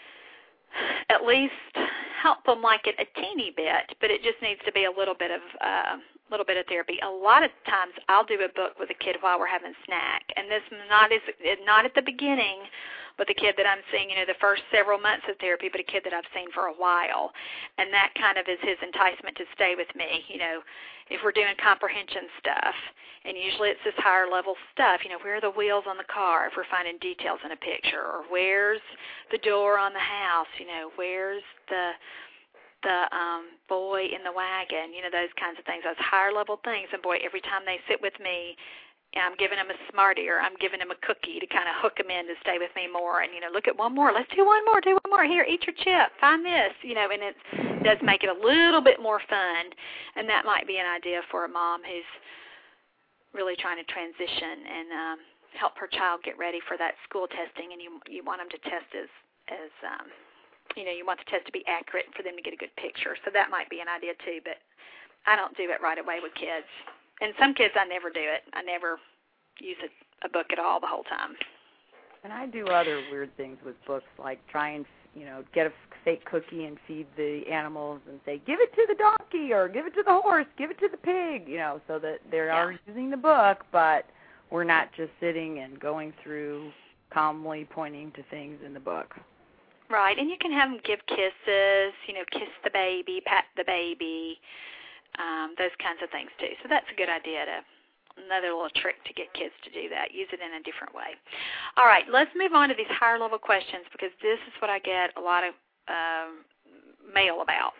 at least help them like it a teeny bit, but it just needs to be a little bit of a uh, little bit of therapy. A lot of times I'll do a book with a kid while we're having snack, and this not is not at the beginning with a kid that I'm seeing, you know, the first several months of therapy, but a kid that I've seen for a while, and that kind of is his enticement to stay with me, you know, if we're doing comprehension stuff, and usually it's this higher level stuff, you know, where are the wheels on the car if we're finding details in a picture, or where's the door on the house, you know, where's the the um, boy in the wagon, you know, those kinds of things, those higher level things. And boy, every time they sit with me, I'm giving them a Smartie, or I'm giving them a cookie to kind of hook them in to stay with me more. And, you know, look at one more. Let's do one more. Do one more. Here, eat your chip. Find this. You know, and it does make it a little bit more fun. And that might be an idea for a mom who's really trying to transition and um, help her child get ready for that school testing, and you you want them to test as, as um, you know, you want the test to be accurate for them to get a good picture. So that might be an idea too, but I don't do it right away with kids. And some kids I never do it. I never use a, a book at all the whole time. And I do other weird things with books, like try and, you know, get a fake cookie and feed the animals and say, give it to the donkey or give it to the horse, give it to the pig, you know, so that they yeah. are using the book, but we're not just sitting and going through calmly pointing to things in the book. Right, and you can have them give kisses, you know, kiss the baby, pat the baby, um, those kinds of things too. So that's a good idea to another little trick to get kids to do that. Use it in a different way. All right, let's move on to these higher level questions because this is what I get a lot of um, mail about.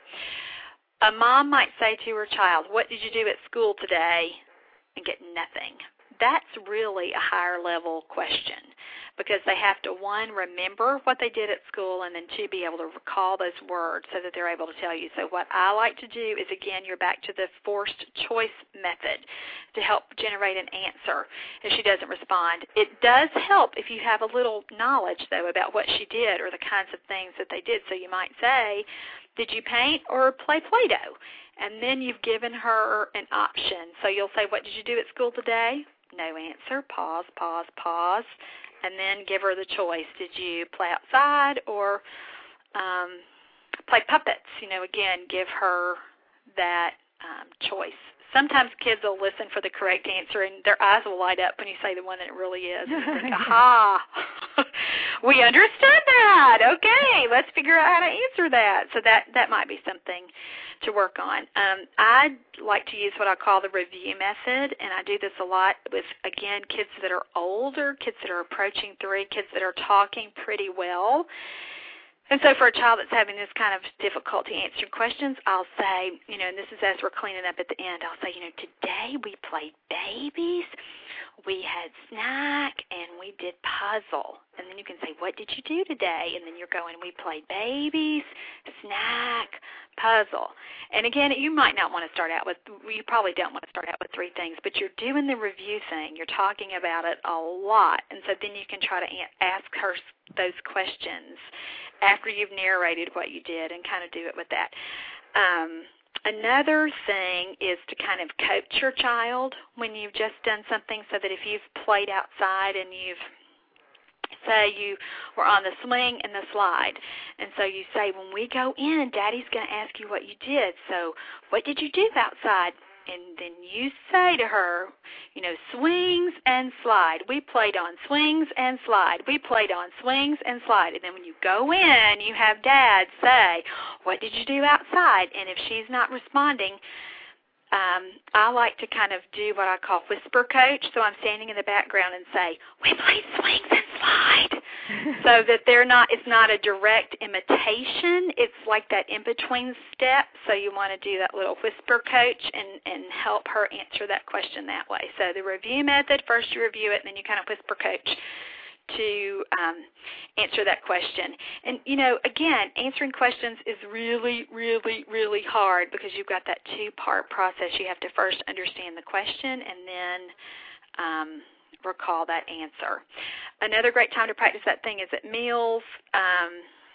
A mom might say to her child, what did you do at school today? And get nothing. That's really a higher level question because they have to, one, remember what they did at school, and then two, be able to recall those words so that they're able to tell you. So what I like to do is, again, you're back to the forced choice method to help generate an answer if she doesn't respond. It does help if you have a little knowledge, though, about what she did or the kinds of things that they did. So you might say, did you paint or play Play-Doh? And then you've given her an option. So you'll say, what did you do at school today? No answer. Pause, pause, pause. And then give her the choice. Did you play outside or um, play puppets? You know, again, give her that um, choice. Sometimes kids will listen for the correct answer, and their eyes will light up when you say the one that it really is. And think, aha, we understood that. Okay, let's figure out how to answer that. So that, that might be something to work on. Um, I like to use what I call the review method, and I do this a lot with, again, kids that are older, kids that are approaching three, kids that are talking pretty well. And so for a child that's having this kind of difficulty answering questions, I'll say, you know, and this is as we're cleaning up at the end, I'll say, you know, today we played babies, we had snack, and we did puzzle. And then you can say, what did you do today? And then you're going, we played babies, snack, puzzle. And again, you might not want to start out with, you probably don't want to start out with three things, but you're doing the review thing. You're talking about it a lot. And so then you can try to ask her those questions after you've narrated what you did and kind of do it with that. Um, another thing is to kind of coach your child when you've just done something, so that if you've played outside and you've, say you were on the swing and the slide, and so you say, when we go in, Daddy's going to ask you what you did. So what did you do outside? And then you say to her, you know, swings and slide. We played on swings and slide. We played on swings and slide. And then when you go in, you have Dad say, what did you do outside? And if she's not responding, um, I like to kind of do what I call whisper coach. So I'm standing in the background and say, we played swings and slide. So that they're not, it's not a direct imitation. It's like that in-between step. So you want to do that little whisper coach and, and help her answer that question that way. So the review method, first you review it, and then you kind of whisper coach to um, answer that question. And, you know, again, answering questions is really, really, really hard because you've got that two-part process. You have to first understand the question and then um, recall that answer. Another great time to practice that thing is at meals. Um,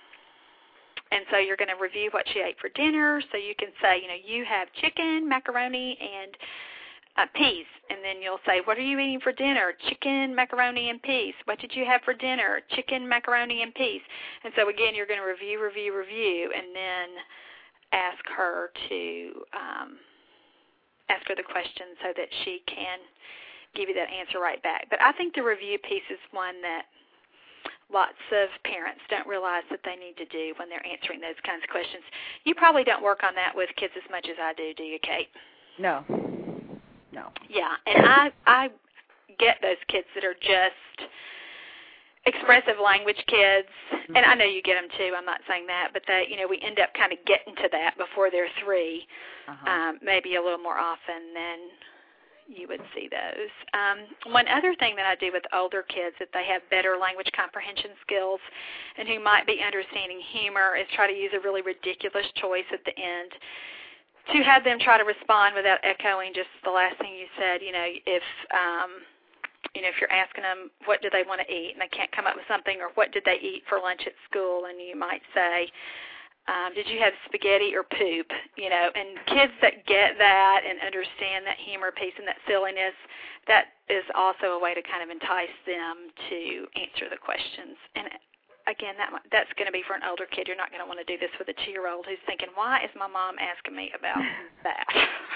and so you're going to review what she ate for dinner. So you can say, you know, you have chicken, macaroni, and Uh, peas, and then you'll say, what are you eating for dinner? Chicken, macaroni, and peas. What did you have for dinner? Chicken, macaroni, and peas. And so, again, you're going to review, review, review, and then ask her to um, ask her the question so that she can give you that answer right back. But I think the review piece is one that lots of parents don't realize that they need to do when they're answering those kinds of questions. You probably don't work on that with kids as much as I do, do you, Kate? No. No. Yeah, and I I get those kids that are just expressive language kids, mm-hmm. and I know you get them too. I'm not saying that, but that, you know, we end up kind of getting to that before they're three, uh-huh. um, maybe a little more often than you would see those. Um, one other thing that I do with older kids that they have better language comprehension skills and who might be understanding humor is try to use a really ridiculous choice at the end to have them try to respond without echoing just the last thing you said. You know, if um, you know, if you're asking them what do they want to eat and they can't come up with something, or what did they eat for lunch at school, and you might say, um, did you have spaghetti or poop? You know, and kids that get that and understand that humor piece and that silliness, that is also a way to kind of entice them to answer the questions. And again, that that's going to be for an older kid. You're not going to want to do this with a two-year-old who's thinking, why is my mom asking me about that?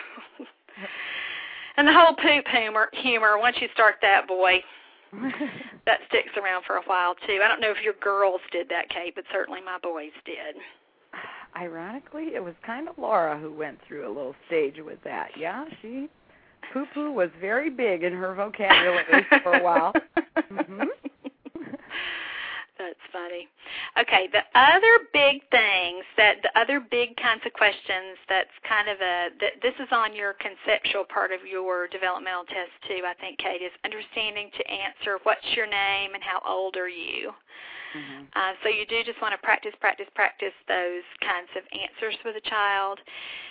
And the whole poop humor, humor, once you start that, boy, that sticks around for a while, too. I don't know if your girls did that, Kate, but certainly my boys did. Ironically, it was kind of Laura who went through a little stage with that. Yeah, she, poo-poo was very big in her vocabulary for a while. Mm-hmm. That's funny. Okay, the other big things, that the other big kinds of questions that's kind of a, that this is on your conceptual part of your developmental test too, I think, Kate, is understanding to answer what's your name and how old are you. Mm-hmm. Uh, so you do just want to practice, practice, practice those kinds of answers with a child.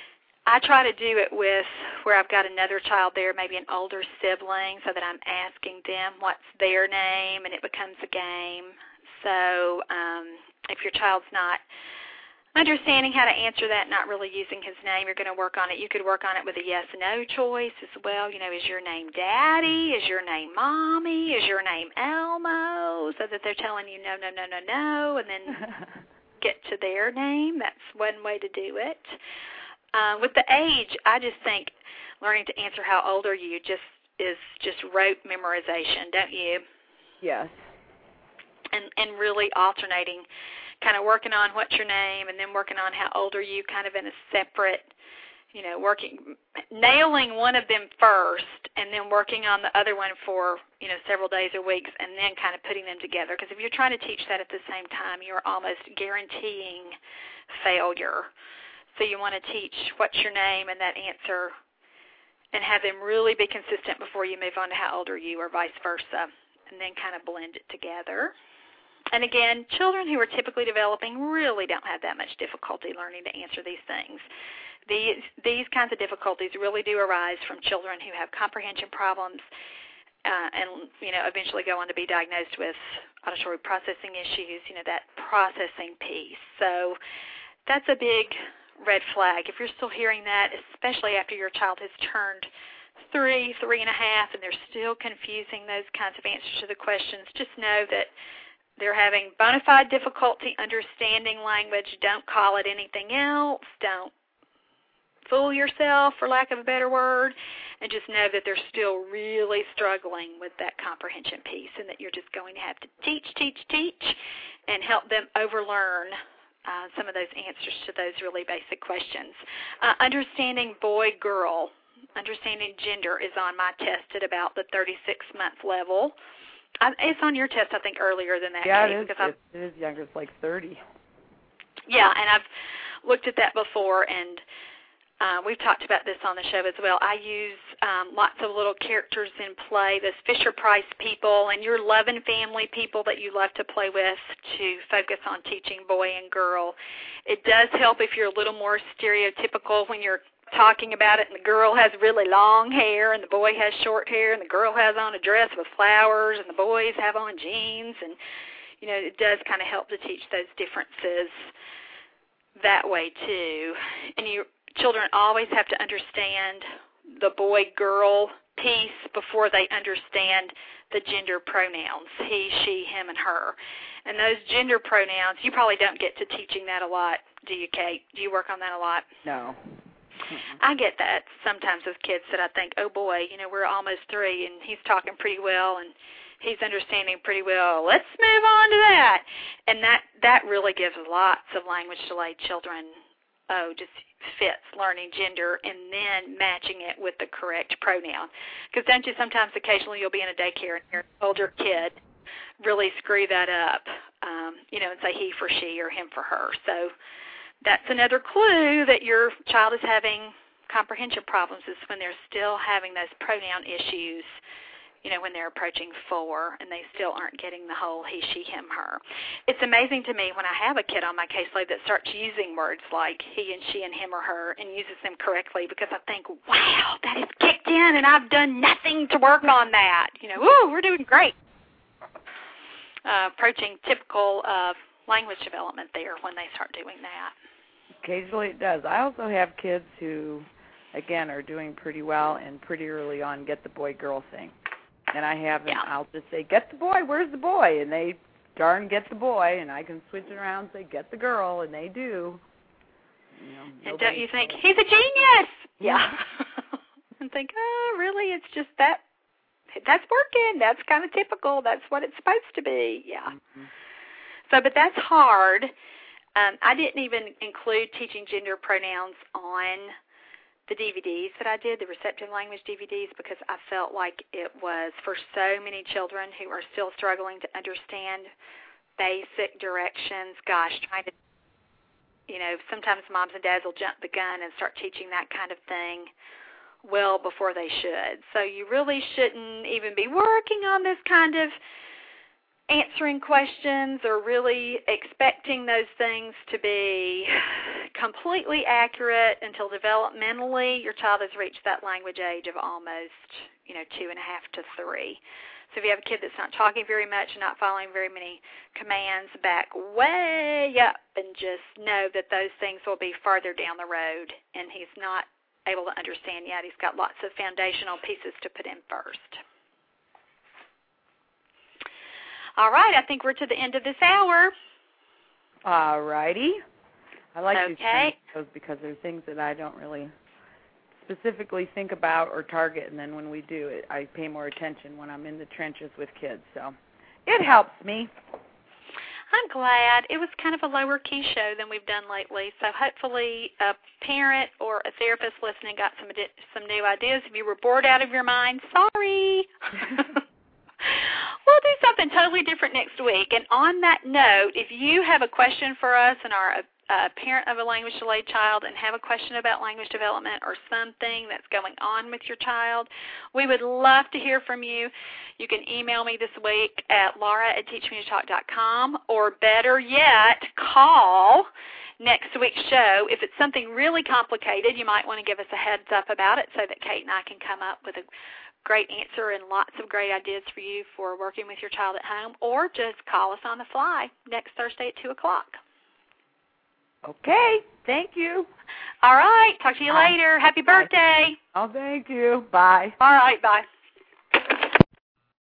I try to do it with where I've got another child there, maybe an older sibling, so that I'm asking them what's their name, and it becomes a game. So um, if your child's not understanding how to answer that, not really using his name, you're going to work on it. You could work on it with a yes-no choice as well. You know, is your name Daddy? Is your name Mommy? Is your name Elmo? So that they're telling you no, no, no, no, no, and then get to their name. That's one way to do it. Uh, with the age, I just think learning to answer how old are you just is just rote memorization, don't you? Yes. And and really alternating, kind of working on what's your name and then working on how old are you, kind of in a separate, you know, working, nailing one of them first and then working on the other one for, you know, several days or weeks, and then kind of putting them together. Because if you're trying to teach that at the same time, you're almost guaranteeing failure. So you want to teach what's your name and that answer and have them really be consistent before you move on to how old are you, or vice versa, and then kind of blend it together. And again, children who are typically developing really don't have that much difficulty learning to answer these things. These, these kinds of difficulties really do arise from children who have comprehension problems uh, and, you know, eventually go on to be diagnosed with auditory processing issues, you know, that processing piece. So that's a big red flag. If you're still hearing that, especially after your child has turned three, three and a half, and they're still confusing those kinds of answers to the questions, just know that they're having bona fide difficulty understanding language. Don't call it anything else. Don't fool yourself, for lack of a better word, and just know that they're still really struggling with that comprehension piece, and that you're just going to have to teach, teach, teach, and help them overlearn uh, some of those answers to those really basic questions. Uh, understanding boy-girl, understanding gender is on my test at about the thirty-six month level. I, it's on your test, I think, earlier than that. Yeah, Kate, it is. because It, it is younger. It's like thirty. Yeah, and I've looked at that before, and uh, we've talked about this on the show as well. I use um, lots of little characters in play, those Fisher-Price people and your loving family people that you love to play with, to focus on teaching boy and girl. It does help if you're a little more stereotypical when you're talking about it, and the girl has really long hair and the boy has short hair, and the girl has on a dress with flowers and the boys have on jeans, and you know, it does kind of help to teach those differences that way too. And you children always have to understand the boy-girl piece before they understand the gender pronouns, he, she, him, and her. And those gender pronouns, you probably don't get to teaching that a lot, do you, Kate? Do you work on that a lot? No. I get that sometimes with kids that I think, oh, boy, you know, we're almost three, and he's talking pretty well, and he's understanding pretty well. Let's move on to that. And that, that really gives lots of language-delayed children, oh, just fits learning gender and then matching it with the correct pronoun. Because don't you sometimes occasionally you'll be in a daycare and your older kid really screw that up, um, you know, and say he for she or him for her. So that's another clue that your child is having comprehension problems, is when they're still having those pronoun issues you know, when they're approaching four and they still aren't getting the whole he, she, him, her. It's amazing to me when I have a kid on my caseload that starts using words like he and she and him or her and uses them correctly, because I think, wow, that has kicked in and I've done nothing to work on that. You know, ooh, we're doing great. Uh, approaching typical uh, language development there when they start doing that. Occasionally it does. I also have kids who, again, are doing pretty well and pretty early on get the boy-girl thing. And I have them, yeah. I'll just say, get the boy, where's the boy? And they darn get the boy, and I can switch it around and say, get the girl, and they do. You know, and don't you think, he's a genius? Yeah. And think, oh, really, it's just that, that's working. That's kind of typical. That's what it's supposed to be. Yeah. Mm-hmm. So, but that's hard. Um, I didn't even include teaching gender pronouns on the D V Ds that I did, the receptive language D V Ds, because I felt like it was for so many children who are still struggling to understand basic directions. Gosh, trying to, you know, sometimes moms and dads will jump the gun and start teaching that kind of thing well before they should. So you really shouldn't even be working on this kind of answering questions or really expecting those things to be completely accurate until developmentally your child has reached that language age of almost, you know, two and a half to three. So if you have a kid that's not talking very much and not following very many commands, back way up and just know that those things will be farther down the road, and he's not able to understand yet. He's got lots of foundational pieces to put in first. All right, I think we're to the end of this hour. All righty. I like okay. these because they're things that I don't really specifically think about or target, and then when we do it, I pay more attention when I'm in the trenches with kids. So it helps me. I'm glad. It was kind of a lower key show than we've done lately, so hopefully a parent or a therapist listening got some some new ideas. If you were bored out of your mind, sorry. We'll do something totally different next week. And on that note, if you have a question for us and are a, a parent of a language delayed child and have a question about language development or something that's going on with your child, we would love to hear from you. You can email me this week at laura at teach me to talk dot com, or better yet, call next week's show. If it's something really complicated, you might want to give us a heads up about it so that Kate and I can come up with a great answer and lots of great ideas for you for working with your child at home, or just call us on the fly next Thursday at two o'clock. Okay. Thank you. All right. Talk to you Bye. later. Happy birthday. Oh, thank you. Bye. All right. Bye.